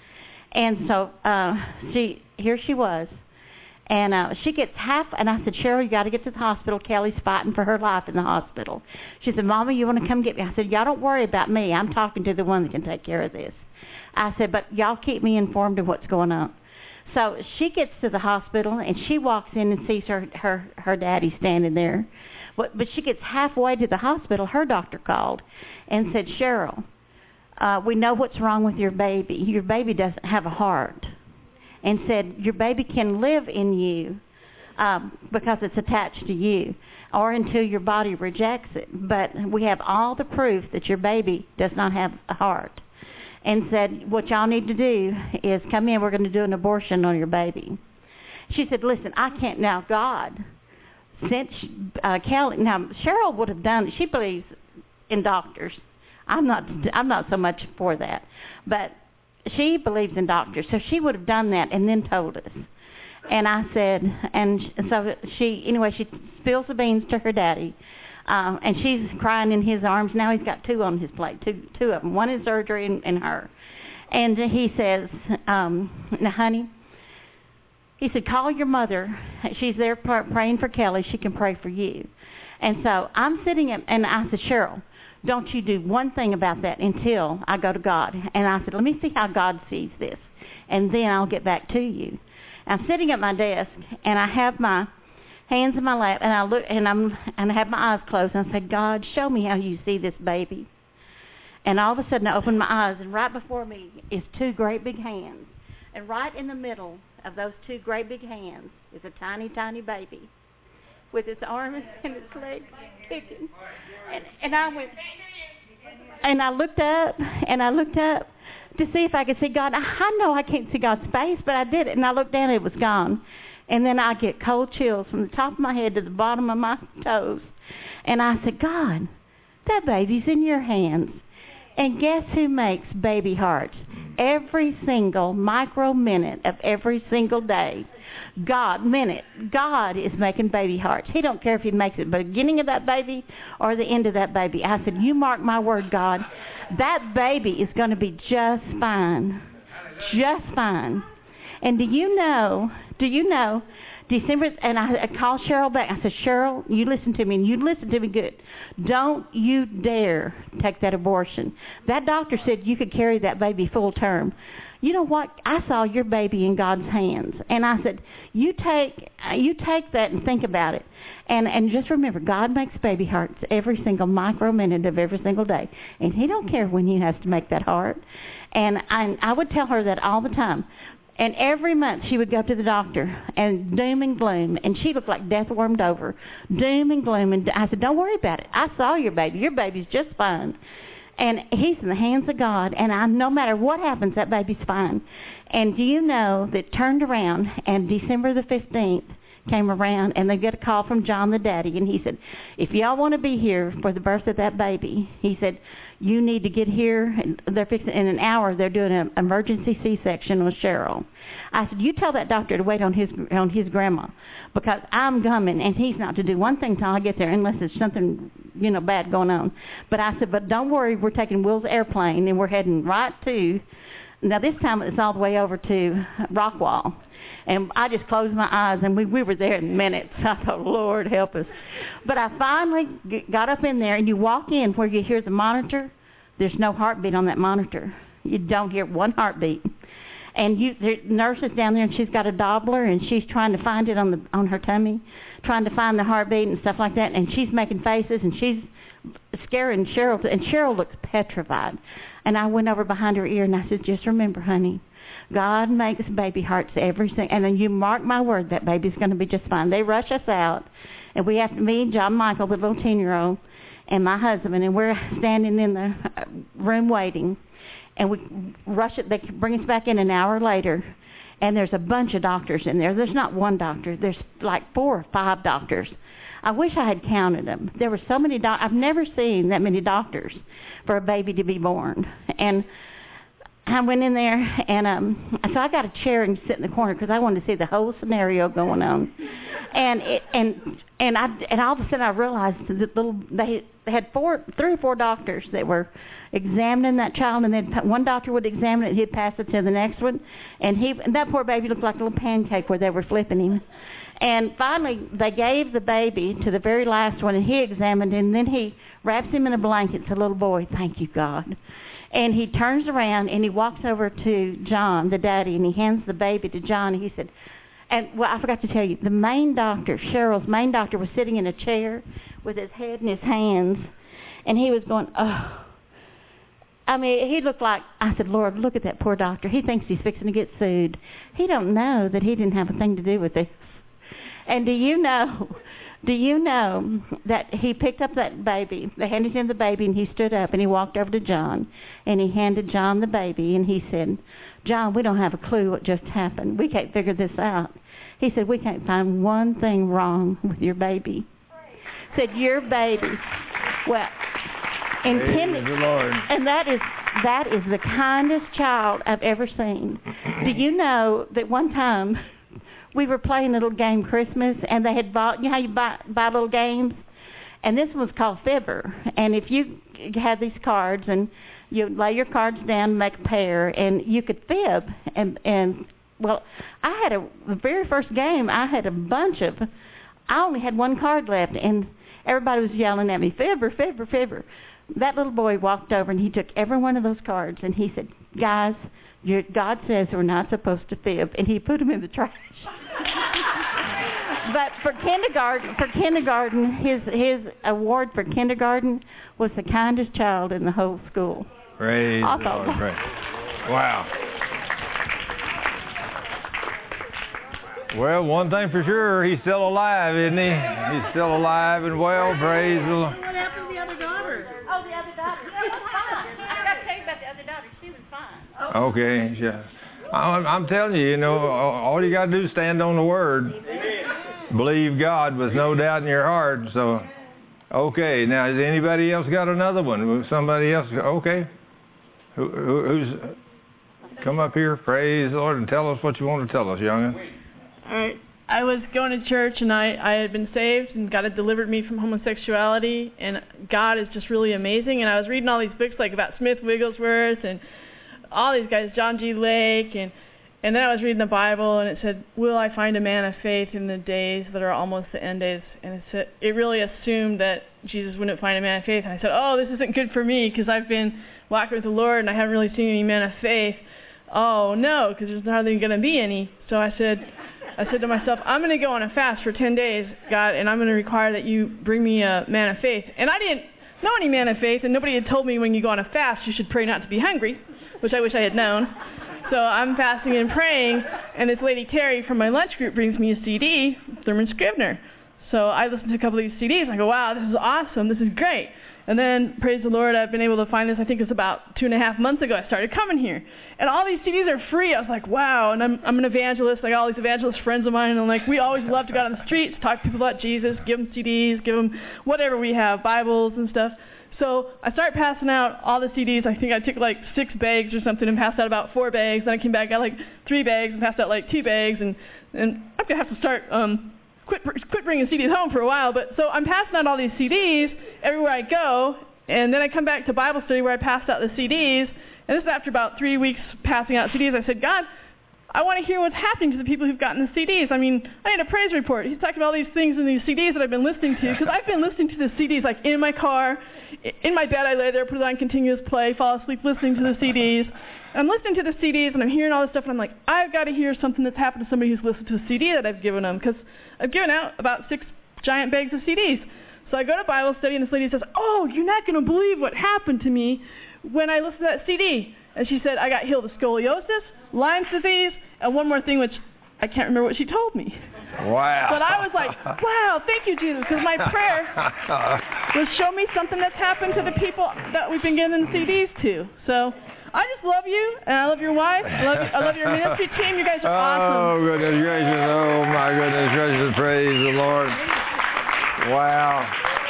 And so uh, she here she was. And uh, she gets half, and I said, Cheryl, you got to get to the hospital. Kelly's fighting for her life in the hospital. She said, Mama, you want to come get me? I said, y'all don't worry about me. I'm talking to the one that can take care of this. I said, but y'all keep me informed of what's going on. So she gets to the hospital, and she walks in and sees her, her, her daddy standing there. But, but she gets halfway to the hospital. Her doctor called and said, Cheryl, uh, we know what's wrong with your baby. Your baby doesn't have a heart. And said, your baby can live in you um, because it's attached to you or until your body rejects it. But we have all the proof that your baby does not have a heart. And said, what y'all need to do is come in. We're going to do an abortion on your baby. She said, listen, I can't now. God, since uh, Kelly, now Cheryl would have done it. She believes in doctors. I'm not. I'm not so much for that. But she believes in doctors, so she would have done that and then told us. And I said, and so she, anyway, she spills the beans to her daddy, uh, and she's crying in his arms. Now he's got two on his plate, two, two of them, one in surgery and, and her. And he says, um, now, honey, he said, call your mother. She's there praying for Kelly. She can pray for you. And so I'm sitting, at, and I said, Cheryl, don't you do one thing about that until I go to God. And I said, let me see how God sees this, and then I'll get back to you. I'm sitting at my desk, and I have my hands in my lap, and I look, and I'm, and I have my eyes closed, and I said, God, show me how you see this baby. And all of a sudden, I opened my eyes, and right before me is two great big hands, and right in the middle of those two great big hands is a tiny, tiny baby with its arms and its legs kicking. And, and I went, and I looked up, and I looked up to see if I could see God. I know I can't see God's face, but I did it, and I looked down, and it was gone. And then I get cold chills from the top of my head to the bottom of my toes And I said, God, that baby's in your hands. And guess who makes baby hearts? Every single micro minute of every single day. God, minute. God is making baby hearts. He don't care if he makes it the beginning of that baby or the end of that baby. I said, you mark my word, God. That baby is going to be just fine. Just fine. And do you know, do you know, December, and I, I called Cheryl back. I said, Cheryl, you listen to me, and you listen to me good. Don't you dare take that abortion. That doctor said you could carry that baby full term. You know what? I saw your baby in God's hands. And I said, you take you take that and think about it. And and just remember, God makes baby hearts every single micro minute of every single day. And he don't care when he has to make that heart. And I, I would tell her that all the time. And every month she would go to the doctor and doom and gloom. And she looked like death warmed over. Doom and gloom. And I said, don't worry about it. I saw your baby. Your baby's just fine. And he's in the hands of God. And I, no matter what happens, that baby's fine. And do you know that turned around and December the fifteenth came around and they get a call from John the daddy. And he said, if y'all want to be here for the birth of that baby, he said, you need to get here. And they're fixing, in an hour, they're doing an emergency C-section with Cheryl. I said, you tell that doctor to wait on his on his grandma, because I'm coming, and he's not to do one thing till I get there, unless there's something, you know, bad going on. But I said, but don't worry, we're taking Will's airplane, and we're heading right to, now this time it's all the way over to Rockwall. And I just closed my eyes, and we, we were there in minutes. I thought, Lord, help us. But I finally got up in there, and you walk in where you hear the monitor. There's no heartbeat on that monitor. You don't hear one heartbeat. And you, the nurse is down there, and she's got a Doppler, and she's trying to find it on the on her tummy, trying to find the heartbeat and stuff like that. And she's making faces, and she's scaring Cheryl. And Cheryl looks petrified. And I went over behind her ear, and I said, just remember, honey, God makes baby hearts every single, and then you mark my word, that baby's going to be just fine. They rush us out, and we have to, me and John Michael, the little ten-year-old, and my husband, and we're standing in the room waiting, and we rush it. They bring us back in an hour later, and there's a bunch of doctors in there. There's not one doctor. There's like four or five doctors. I wish I had counted them. There were so many doc- I've never seen that many doctors for a baby to be born. And I went in there, and um, so I got a chair and sit in the corner because I wanted to see the whole scenario going on. And it, and and I and all of a sudden I realized that little they had four, three or four doctors that were examining that child, and then one doctor would examine it, he'd pass it to the next one, and he and that poor baby looked like a little pancake where they were flipping him. And finally, they gave the baby to the very last one, and he examined it, and then he wraps him in a blanket. It's a little boy. Thank you, God. And he turns around, and he walks over to John, the daddy, and he hands the baby to John. And he said, and, well, I forgot to tell you, the main doctor, Cheryl's main doctor, was sitting in a chair with his head in his hands, and he was going, oh. I mean, he looked like, I said, Lord, look at that poor doctor. He thinks he's fixing to get sued. He don't know that he didn't have a thing to do with this. And do you know, do you know that he picked up that baby, they handed him the baby, and he stood up, and he walked over to John, and he handed John the baby, and he said, John, we don't have a clue what just happened. We can't figure this out. He said, we can't find one thing wrong with your baby. Said, your baby. Well, and Timmy, and that is that is the kindest child I've ever seen. Do you know that one time we were playing a little game Christmas, and they had bought, you know how you buy, buy little games? And this one was called Fibber. And if you had these cards, and you lay your cards down and make a pair, and you could fib. And, and well, I had a, the very first game, I had a bunch of, I only had one card left, and everybody was yelling at me, Fibber, Fibber, Fibber. That little boy walked over, and he took every one of those cards, and he said, guys, your, God says we're not supposed to fib, and he put them in the trash. But for kindergarten, for kindergarten, his his award for kindergarten was the kindest child in the whole school. Praise the Lord. Praise. Wow. Well, one thing for sure, he's still alive, isn't he? He's still alive and well. Praise the Lord. What happened to the other daughter? Oh, the other daughter. She was fine. I got to tell you about the other daughter. She was fine. Oh. Okay, yeah. I'm, I'm telling you, you know, all you got to do is stand on the Word. Believe God with no doubt in your heart. So, Okay, now has anybody else got another one? Somebody else? Okay. Who, who, who's come up here? Praise the Lord and tell us what you want to tell us, young'un. All right. I was going to church and I, I had been saved and God had delivered me from homosexuality, and God is just really amazing. And I was reading all these books like about Smith Wigglesworth and all these guys, John G. Lake, and and then I was reading the Bible and it said, "Will I find a man of faith in the days that are almost the end days?" And it said, it really assumed that Jesus wouldn't find a man of faith. And I said, "Oh, this isn't good for me because I've been walking with the Lord and I haven't really seen any man of faith. Oh no, because there's hardly going to be any." So I said. I said to myself, I'm going to go on a fast for ten days, God, and I'm going to require that you bring me a man of faith. And I didn't know any man of faith, and nobody had told me when you go on a fast, you should pray not to be hungry, which I wish I had known. So I'm fasting and praying, and this lady, Terry, from my lunch group brings me a C D, Thurman Scrivener. So I listened to a couple of these C Ds, and I go, wow, this is awesome, this is great. And then, praise the Lord, I've been able to find this, I think it's about two and a half months ago, I started coming here. And all these C Ds are free. I was like, wow, and I'm I'm an evangelist. I got all these evangelist friends of mine, and I'm like, we always love to go out on the streets, talk to people about Jesus, give them C Ds, give them whatever we have, Bibles and stuff. So I started passing out all the C Ds. I think I took like six bags or something and passed out about four bags. Then I came back, got like three bags and passed out like two bags. And, and I'm going to have to start... um. Quit, quit bringing C Ds home for a while, but so I'm passing out all these C Ds everywhere I go, and then I come back to Bible study where I passed out the C Ds, and this is after about three weeks passing out C Ds. I said, God, I want to hear what's happening to the people who've gotten the C Ds. I mean, I need a praise report. He's talking about all these things in these C Ds that I've been listening to, because I've been listening to the C Ds like in my car, in my bed I lay there, put it on continuous play, fall asleep listening to the C Ds. I'm listening to the C Ds, and I'm hearing all this stuff, and I'm like, I've got to hear something that's happened to somebody who's listened to a C D that I've given them, because I've given out about six giant bags of C Ds. So I go to Bible study, and this lady says, oh, you're not going to believe what happened to me when I listened to that C D. And she said, I got healed of scoliosis, Lyme's disease, and one more thing, which I can't remember what she told me. Wow. But I was like, wow, thank you, Jesus, because my prayer was show me something that's happened to the people that we've been giving C Ds to. So I just love you, and I love your wife. I love you, I love your ministry team. You guys are awesome. Oh, goodness gracious. Oh, my goodness gracious. Praise the Lord. Wow.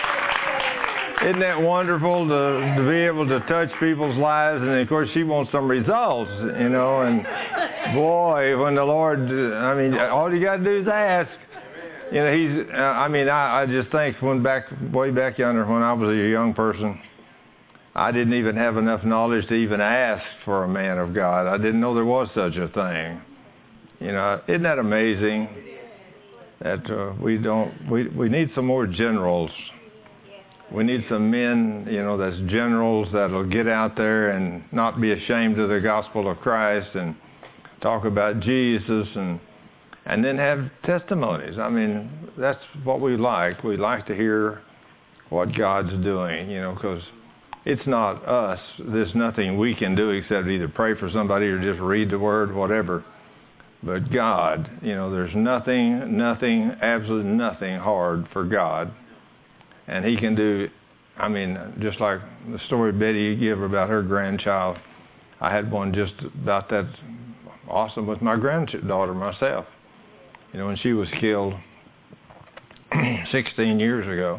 Isn't that wonderful to, to be able to touch people's lives? And, of course, she wants some results, you know. And, boy, when the Lord, I mean, all you got to do is ask. You know, he's, uh, I mean, I, I just think when back, way back yonder when I was a young person, I didn't even have enough knowledge to even ask for a man of God. I didn't know there was such a thing. You know, isn't that amazing that uh, we don't, we, we need some more generals. We need some men, you know, that's generals that'll get out there and not be ashamed of the gospel of Christ and talk about Jesus and and then have testimonies. I mean, that's what we like. We like to hear what God's doing, you know, because it's not us. There's nothing we can do except either pray for somebody or just read the word, whatever. But God, you know, there's nothing, nothing, absolutely nothing hard for God. And he can do, I mean, just like the story Betty gave about her grandchild. I had one just about that awesome with my granddaughter myself. You know, when she was killed sixteen years ago.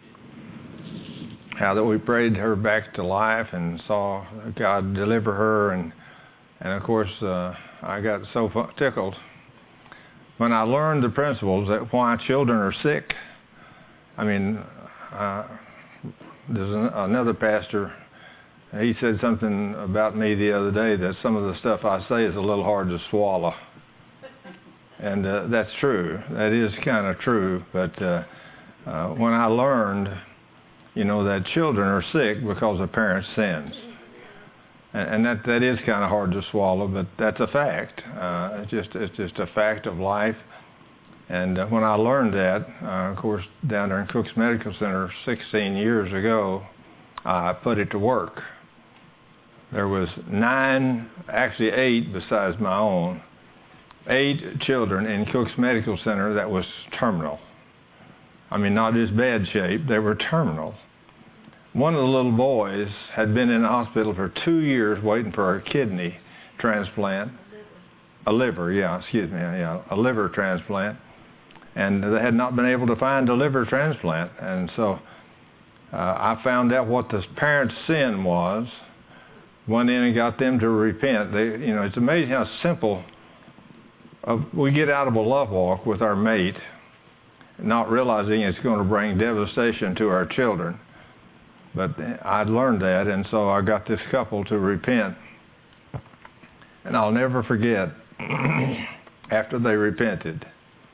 How that we prayed her back to life and saw God deliver her. And, and of course, uh, I got so tickled when I learned the principles that why children are sick. I mean, uh, there's an, another pastor, he said something about me the other day that some of the stuff I say is a little hard to swallow. And uh, that's true. That is kind of true. But uh, uh, when I learned, you know, that children are sick because of parents' sins. And, and that, that is kind of hard to swallow, but that's a fact. Uh, it's just it's just a fact of life. And uh, when I learned that, uh, of course, down there in Cook's Medical Center sixteen years ago, I put it to work. There was nine, actually eight besides my own, eight children in Cook's Medical Center that was terminal. I mean, not just bad shape, they were terminal. One of the little boys had been in the hospital for two years waiting for a kidney transplant. A liver, yeah, excuse me, yeah, a liver transplant. And they had not been able to find a liver transplant. And so Uh, I found out what the parents' sin was, went in and got them to repent. They, you know, it's amazing how simple uh, we get out of a love walk with our mate, not realizing it's going to bring devastation to our children. But I learned that, and so I got this couple to repent. And I'll never forget, after they repented,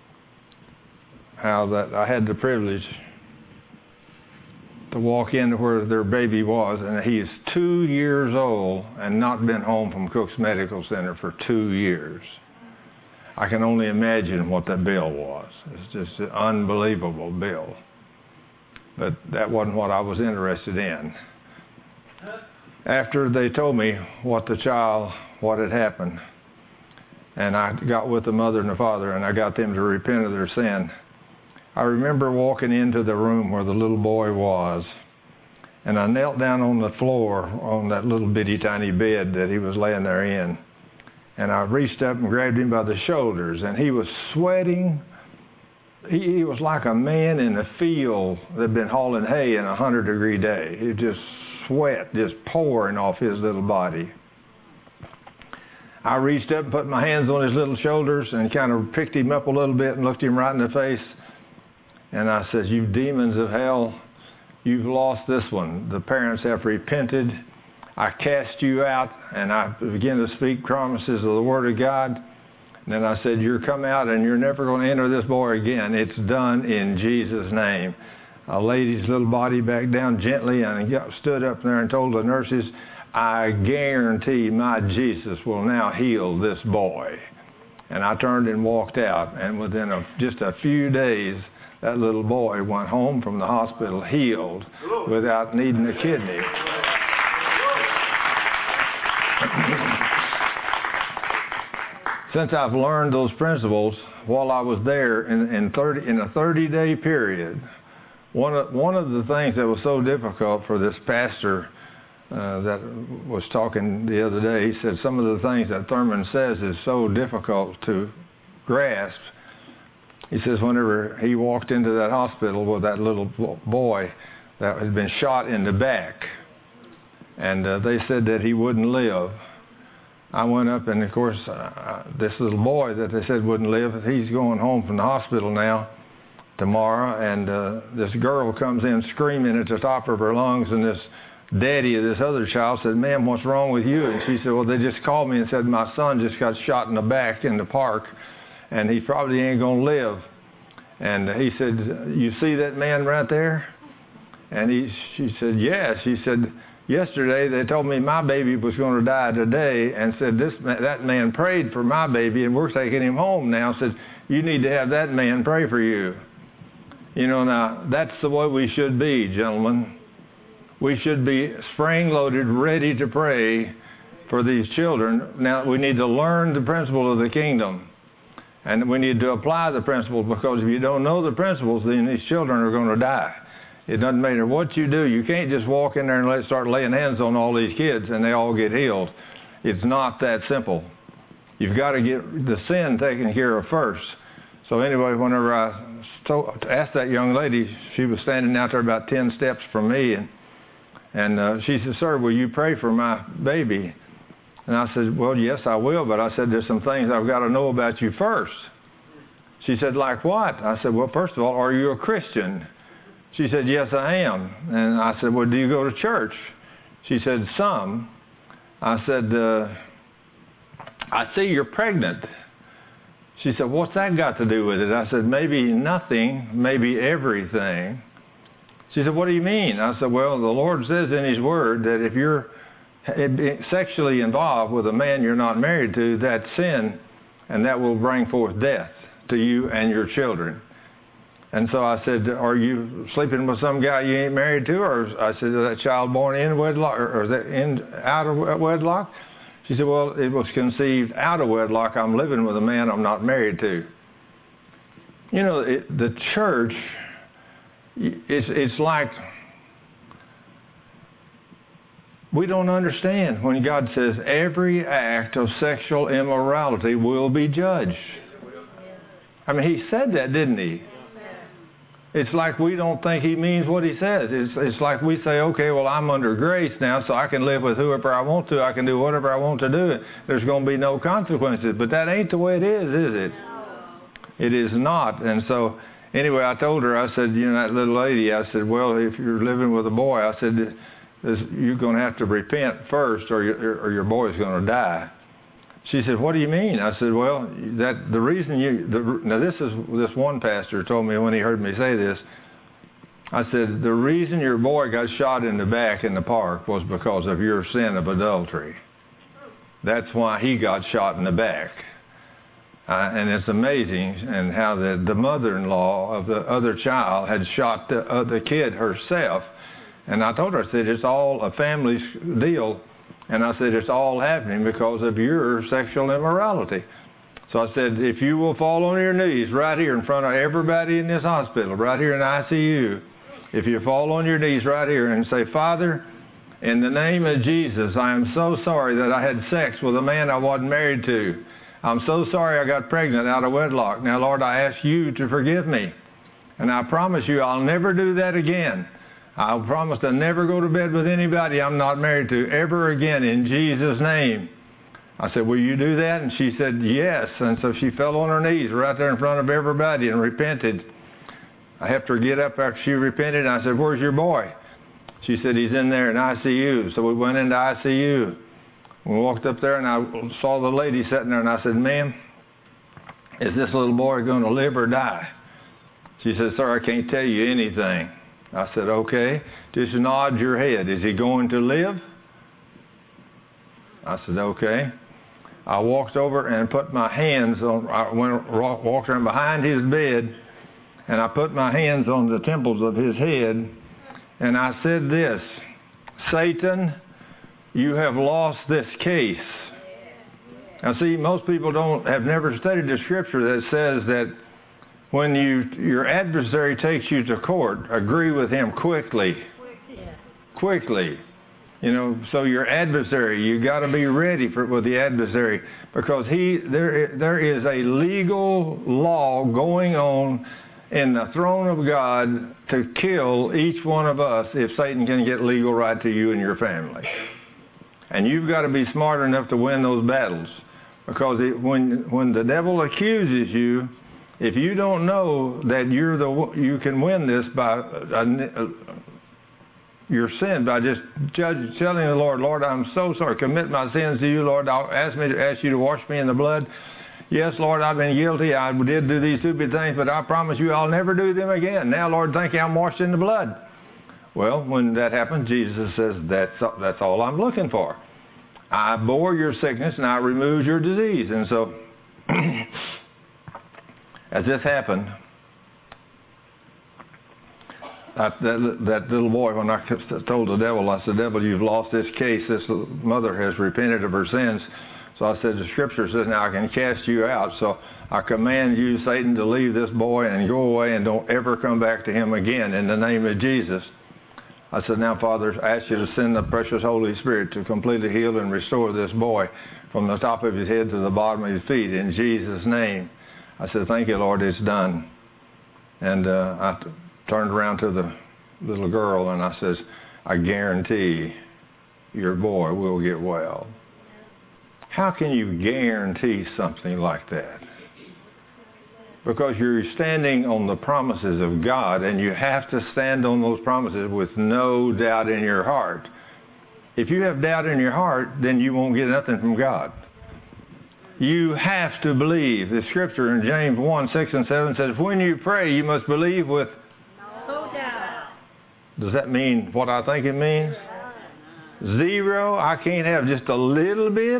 how that I had the privilege to walk into where their baby was, and he is two years old and not been home from Cook's Medical Center for two years. I can only imagine what that bill was. It's just an unbelievable bill. But that wasn't what I was interested in. After they told me what the child, what had happened, and I got with the mother and the father, and I got them to repent of their sin, I remember walking into the room where the little boy was, and I knelt down on the floor on that little bitty tiny bed that he was laying there in, and I reached up and grabbed him by the shoulders, and he was sweating. He, he was like a man in a field that had been hauling hay in a hundred degree day. He just sweat just pouring off his little body. I reached up and put my hands on his little shoulders and kind of picked him up a little bit and looked him right in the face. And I said, "You demons of hell, you've lost this one. The parents have repented. I cast you out," and I began to speak promises of the Word of God. And then I said, "You're come out and you're never going to enter this boy again. It's done in Jesus' name." I laid his little body back down gently and got, stood up there and told the nurses, "I guarantee my Jesus will now heal this boy." And I turned and walked out, and within a, just a few days, that little boy went home from the hospital healed without needing a kidney. Since I've learned those principles while I was there in, in, thirty, in a thirty-day period, one of, one of the things that was so difficult for this pastor uh, that was talking the other day, he said some of the things that Thurman says is so difficult to grasp. He says whenever he walked into that hospital with that little boy that had been shot in the back, and uh, they said that he wouldn't live. I went up, and of course, uh, this little boy that they said wouldn't live, he's going home from the hospital now, tomorrow, and uh, this girl comes in screaming at the top of her lungs, and this daddy of this other child said, "Ma'am, what's wrong with you?" And she said, "Well, they just called me and said my son just got shot in the back in the park, and he probably ain't going to live." And he said, "You see that man right there?" And he, she said, "Yes." He said, "Yesterday they told me my baby was going to die today, and said this that man prayed for my baby, and we're taking him home now. Said you need to have that man pray for you." You know, now that's the way we should be, gentlemen. We should be spring-loaded, ready to pray for these children. Now we need to learn the principle of the kingdom, and we need to apply the principles, because if you don't know the principles, then these children are going to die. It doesn't matter what you do. You can't just walk in there and let start laying hands on all these kids and they all get healed. It's not that simple. You've got to get the sin taken care of first. So anyway, whenever I told, asked that young lady, she was standing out there about ten steps from me, and and uh, she said, "Sir, will you pray for my baby?" And I said, "Well, yes, I will, but I said, there's some things I've got to know about you first." She said, "Like what?" I said, "Well, first of all, are you a Christian?" She said, "Yes, I am." And I said, "Well, do you go to church?" She said, "Some." I said, uh, "I see you're pregnant." She said, "What's that got to do with it?" I said, "Maybe nothing, maybe everything." She said, "What do you mean?" I said, "Well, the Lord says in His Word that if you're sexually involved with a man you're not married to, that's sin, and that will bring forth death to you and your children." And so I said, "Are you sleeping with some guy you ain't married to?" Or I said, "Is that child born in wedlock, or, or is that in out of wedlock?" She said, "Well, it was conceived out of wedlock. I'm living with a man I'm not married to." You know, it, the church, it's it's like we don't understand when God says every act of sexual immorality will be judged. I mean, He said that, didn't He? It's like we don't think he means what he says. It's, it's like we say, okay, well, I'm under grace now, so I can live with whoever I want to. I can do whatever I want to do. There's going to be no consequences. But that ain't the way it is, is it? It is not. And so, anyway, I told her, I said, you know, that little lady, I said, well, if you're living with a boy, I said, this, you're going to have to repent first or your, or your boy's going to die. She said, what do you mean? I said, well, that the reason you, the, now this is, this one pastor told me when he heard me say this, I said, the reason your boy got shot in the back in the park was because of your sin of adultery. That's why he got shot in the back. Uh, and it's amazing and how the, the mother-in-law of the other child had shot the, uh, the kid herself. And I told her, I said, it's all a family deal. And I said, it's all happening because of your sexual immorality. So I said, if you will fall on your knees right here in front of everybody in this hospital, right here in the I C U, if you fall on your knees right here and say, Father, in the name of Jesus, I am so sorry that I had sex with a man I wasn't married to. I'm so sorry I got pregnant out of wedlock. Now, Lord, I ask you to forgive me. And I promise you I'll never do that again. I promise to never go to bed with anybody I'm not married to ever again in Jesus' name. I said, will you do that? And she said, yes. And so she fell on her knees right there in front of everybody and repented. I helped her get up after she repented. And I said, where's your boy? She said, he's in there in I C U. So we went into I C U. We walked up there and I saw the lady sitting there and I said, ma'am, is this little boy going to live or die? She said, sir, I can't tell you anything. I said, okay, just nod your head. Is he going to live? I said, okay. I walked over and put my hands on, I went, walked around behind his bed, and I put my hands on the temples of his head, and I said this, Satan, you have lost this case. Now see, most people don't have never studied the scripture that says that when you your adversary takes you to court, agree with him quickly. Quickly. You know, so your adversary, you got to be ready for with the adversary because he there there is a legal law going on in the throne of God to kill each one of us if Satan can get legal right to you and your family. And you've got to be smart enough to win those battles because it, when when the devil accuses you, if you don't know that you're the you can win this by uh, uh, your sin by just judge, telling the Lord, Lord, I'm so sorry. Commit my sins to you, Lord. I'll ask me to ask you to wash me in the blood. Yes, Lord, I've been guilty. I did do these stupid things, but I promise you I'll never do them again. Now, Lord, thank you, I'm washed in the blood. Well, when that happens, Jesus says, that's that's all I'm looking for. I bore your sickness and I removed your disease. And so as this happened, that, that, that little boy, when I told the devil, I said, devil, you've lost this case. This mother has repented of her sins. So I said, the scripture says, now I can cast you out. So I command you, Satan, to leave this boy and go away and don't ever come back to him again in the name of Jesus. I said, now, Father, I ask you to send the precious Holy Spirit to completely heal and restore this boy from the top of his head to the bottom of his feet in Jesus' name. I said, thank you, Lord, it's done. And uh, I t- turned around to the little girl and I says, I guarantee your boy will get well. How can you guarantee something like that? Because you're standing on the promises of God, and you have to stand on those promises with no doubt in your heart. If you have doubt in your heart, then you won't get nothing from God. You have to believe. The scripture in James one, six and seven says, when you pray, you must believe with no doubt. Does that mean what I think it means? Zero? I can't have just a little bit?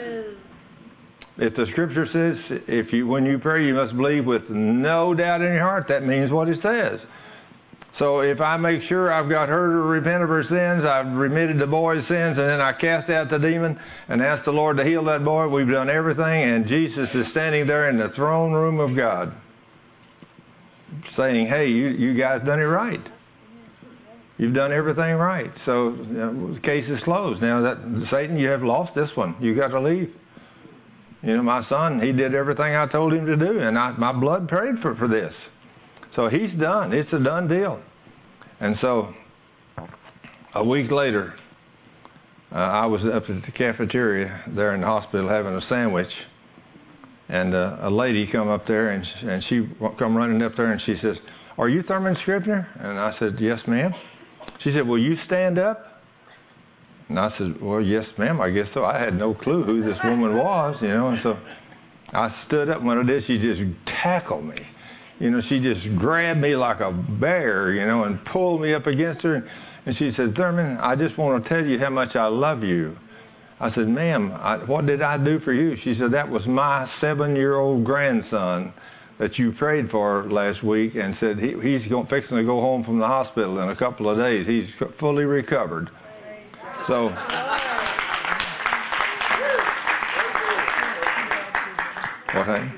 If the scripture says, if you when you pray, you must believe with no doubt in your heart, that means what it says. So if I make sure I've got her to repent of her sins, I've remitted the boy's sins, and then I cast out the demon and ask the Lord to heal that boy, we've done everything, and Jesus is standing there in the throne room of God saying, hey, you, you guys done it right. You've done everything right. So you know, the case is closed. Now, that Satan, you have lost this one. You got to leave. You know, my son, he did everything I told him to do, and I, my blood prayed for, for this. So he's done. It's a done deal. And so a week later, uh, I was up at the cafeteria there in the hospital having a sandwich. And uh, a lady come up there, and, sh- and she come running up there, and she says, "Are you Thurman Scribner?" And I said, "Yes, ma'am." She said, "Will you stand up?" And I said, "Well, yes, ma'am, I guess so." I had no clue who this woman was, you know, and so I stood up. When I did, she just tackled me. You know, she just grabbed me like a bear, you know, and pulled me up against her. And she said, "Thurman, I just want to tell you how much I love you." I said, "Ma'am, I, what did I do for you?" She said, "That was my seven-year-old grandson that you prayed for last week, and said he, he's going, fixing to go home from the hospital in a couple of days. He's fully recovered." So, what happened?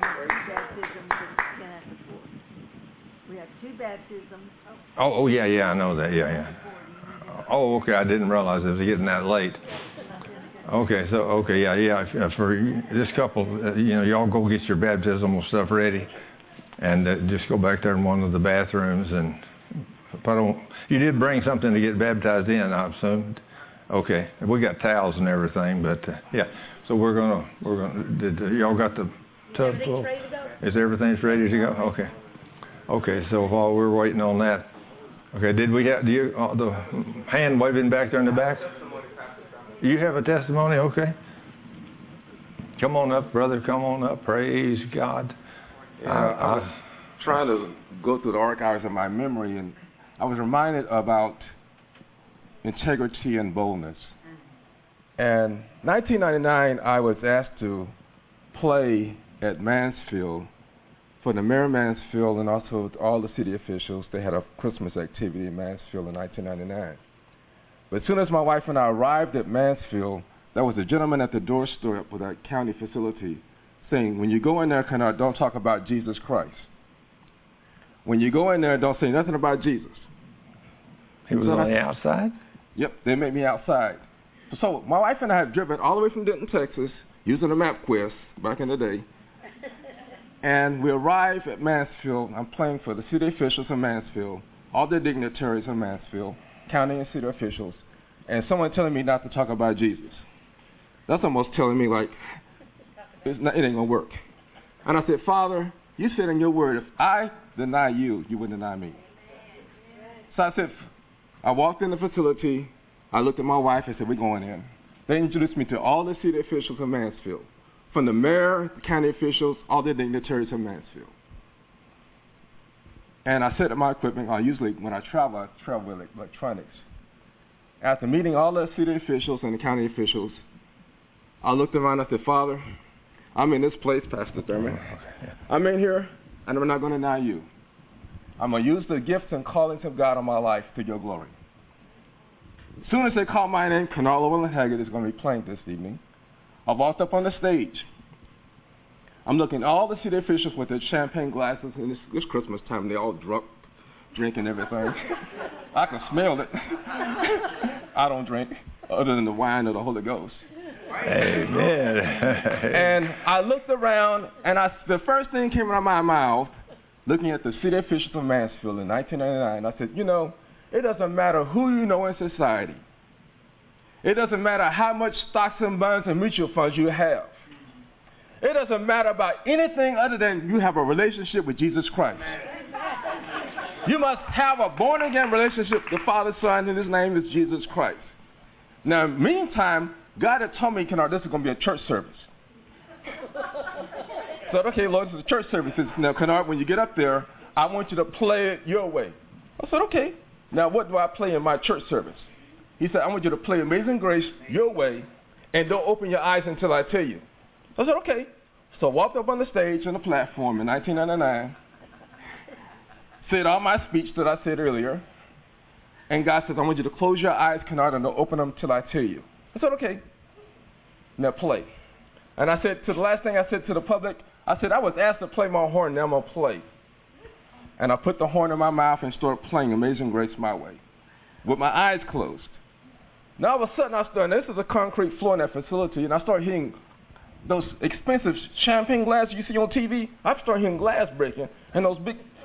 We have two baptisms. Oh, oh, yeah, yeah, I know that, yeah, yeah. Oh, okay, I didn't realize it was getting that late. Okay, so, okay, yeah, yeah, for this couple, uh, you know, y'all go get your baptismal stuff ready, and uh, just go back there in one of the bathrooms, and if I don't, you did bring something to get baptized in, I assumed. Okay, we got towels and everything, but, uh, yeah, so we're gonna, we're gonna, did, uh, y'all got the tub full? Ready to go? Is everything's ready to go? Okay. Okay, so while we're waiting on that, okay, did we have, do you, uh, the hand waving back there in the back? You have a testimony? Okay. Come on up, brother. Come on up. Praise God. Yeah, I, I was trying to go through the archives of my memory, and I was reminded about integrity and boldness. And nineteen ninety-nine, I was asked to play at Mansfield for the mayor of Mansfield and also all the city officials. They had a Christmas activity in Mansfield in nineteen ninety-nine. But as soon as my wife and I arrived at Mansfield, there was a gentleman at the doorstep with that county facility saying, "When you go in there, Kennard, don't talk about Jesus Christ. When you go in there, don't say nothing about Jesus." He was so on I, the outside? Yep, they made me outside. So my wife and I had driven all the way from Denton, Texas, using a MapQuest back in the day. And we arrived at Mansfield. I'm playing for the city officials in Mansfield, all the dignitaries in Mansfield, county and city officials, and someone telling me not to talk about Jesus. That's almost telling me, like, it's not, it ain't going to work. And I said, "Father, you said in your word, if I deny you, you would deny me." So I said, I walked in the facility. I looked at my wife and said, "We're going in." They introduced me to all the city officials in Mansfield, from the mayor, the county officials, all the dignitaries in Mansfield. And I set up my equipment. I usually, when I travel, I travel with electronics. After meeting all the city officials and the county officials, I looked around and I said, "Father, I'm in this place, Pastor Thurman. I'm in here, and I'm not going to deny you. I'm going to use the gifts and callings of God on my life to your glory." As soon as they called my name, Kennard Llewellyn Haggard is going to be playing this evening. I walked up on the stage. I'm looking at all the city officials with their champagne glasses, and it's, it's Christmas time. They all drunk, drinking everything. I can smell it. I don't drink, other than the wine of the Holy Ghost. Amen. And I looked around, and I, the first thing came out of my mouth, looking at the city officials of Mansfield in nineteen ninety-nine, I said, "You know, it doesn't matter who you know in society. It doesn't matter how much stocks and bonds and mutual funds you have. It doesn't matter about anything other than you have a relationship with Jesus Christ. You must have a born-again relationship with the Father, Son, and His name is Jesus Christ." Now, meantime, God had told me, "Kennard, this is going to be a church service." So I said, "Okay, Lord, this is a church service. He says, now, Kennard, when you get up there, I want you to play it your way." I said, "Okay. Now, what do I play in my church service?" He said, "I want you to play Amazing Grace your way, and don't open your eyes until I tell you." I said, "Okay." So I walked up on the stage on the platform in nineteen ninety-nine, said all my speech that I said earlier, and God says, "I want you to close your eyes, Kennard, and don't open them till I tell you." I said, "Okay." Now play. And I said, to the last thing I said to the public, I said, "I was asked to play my horn, now I'm going to play." And I put the horn in my mouth and started playing Amazing Grace my way, with my eyes closed. Now all of a sudden I started, this is a concrete floor in that facility, and I started hitting those expensive champagne glasses you see on T V. I started hearing glass breaking, and those big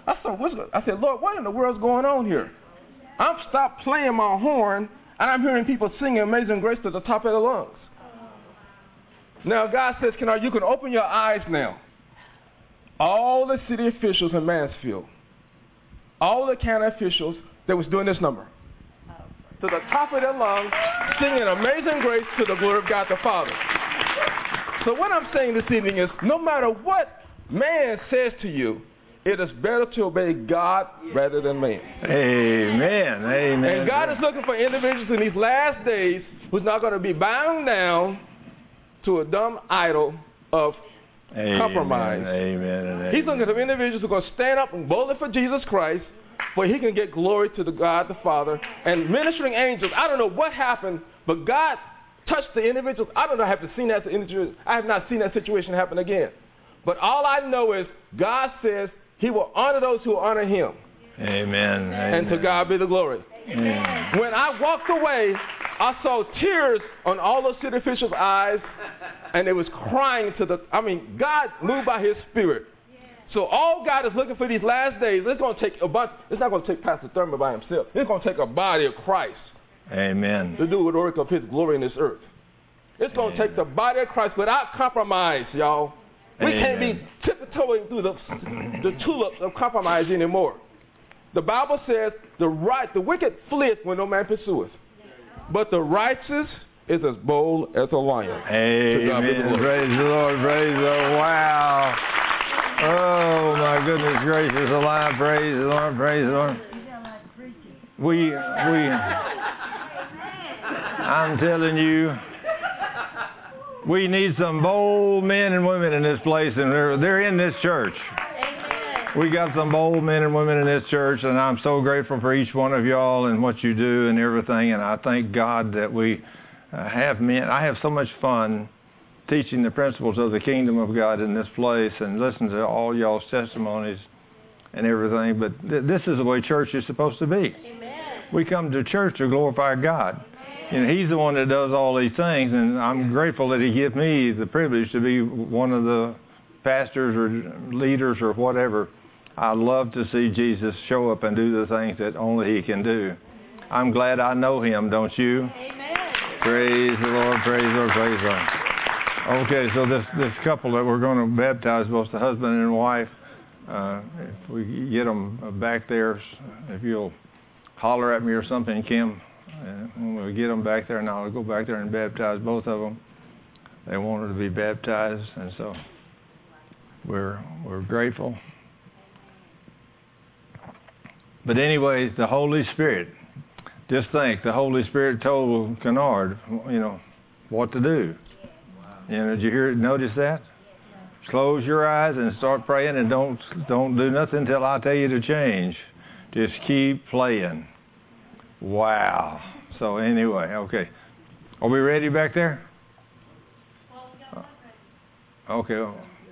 I said, what's go-? I said, Lord, what in the world's going on here? I've stopped playing my horn, and I'm hearing people singing Amazing Grace to the top of their lungs. Now, God says, Kennard, you can open your eyes now. All the city officials in Mansfield, all the county officials that was doing this number, to the top of their lungs, singing Amazing Grace to the glory of God the Father. So what I'm saying this evening is, no matter what man says to you, it is better to obey God rather than man. Amen. Amen. And God is looking for individuals in these last days who's not going to be bound down to a dumb idol of Amen. Compromise. Amen. Amen. He's looking for individuals who are going to stand up and boldly for Jesus Christ, where he can get glory to the God the Father. And ministering angels, I don't know what happened, but God touched the individuals. I don't know, I have seen that I have not seen that situation happen again. But all I know is God says he will honor those who honor him. Amen. And to God be the glory. Amen. When I walked away, I saw tears on all those city officials' eyes, and they was crying to the, I mean, God moved by his spirit. So all God is looking for these last days, it's going to take a bunch, it's not going to take Pastor Thurman by himself. It's going to take a body of Christ. Amen. To do the work of his glory in this earth. It's going to take the body of Christ without compromise, y'all. We Amen. can't be tiptoeing through the, the tulips of compromise anymore. The Bible says the right, the wicked fleeth when no man pursueth, but the righteous is as bold as a lion. Amen. Praise the Lord. Praise the Lord. Wow. Oh my goodness gracious alive. Praise the Lord. Praise the Lord. We we. I'm telling you. We need some bold men and women in this place, and they're, they're in this church. Amen. We got some bold men and women in this church, and I'm so grateful for each one of y'all and what you do and everything, and I thank God that we uh, have men. I have so much fun teaching the principles of the kingdom of God in this place and listen to all y'all's testimonies and everything, but th- this is the way church is supposed to be. Amen. We come to church to glorify God. And he's the one that does all these things, and I'm grateful that he gives me the privilege to be one of the pastors or leaders or whatever. I love to see Jesus show up and do the things that only he can do. I'm glad I know him, don't you? Amen. Praise the Lord, praise the Lord, praise the Lord. Okay, so this, this couple that we're going to baptize, both the husband and wife, uh, if we get them back there, if you'll holler at me or something, Kim. And when we get them back there, and I'll go back there and baptize both of them. They wanted to be baptized, and so we're we're grateful. But anyways, the Holy Spirit. Just think, the Holy Spirit told Kennard, you know, what to do. You know, did you hear? Notice that? Close your eyes and start praying, and don't don't do nothing until I tell you to change. Just keep playing. Wow. So anyway, okay. Are we ready back there? Okay.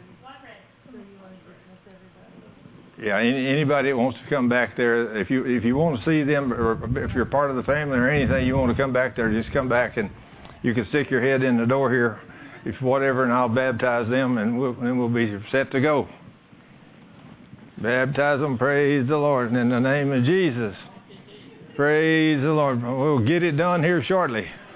Yeah, any, anybody that wants to come back there, if you if you want to see them, or if you're part of the family or anything, you want to come back there, just come back and you can stick your head in the door here, if whatever, and I'll baptize them, and we'll, then we'll be set to go. Baptize them, praise the Lord, and in the name of Jesus. Praise the Lord. We'll get it done here shortly.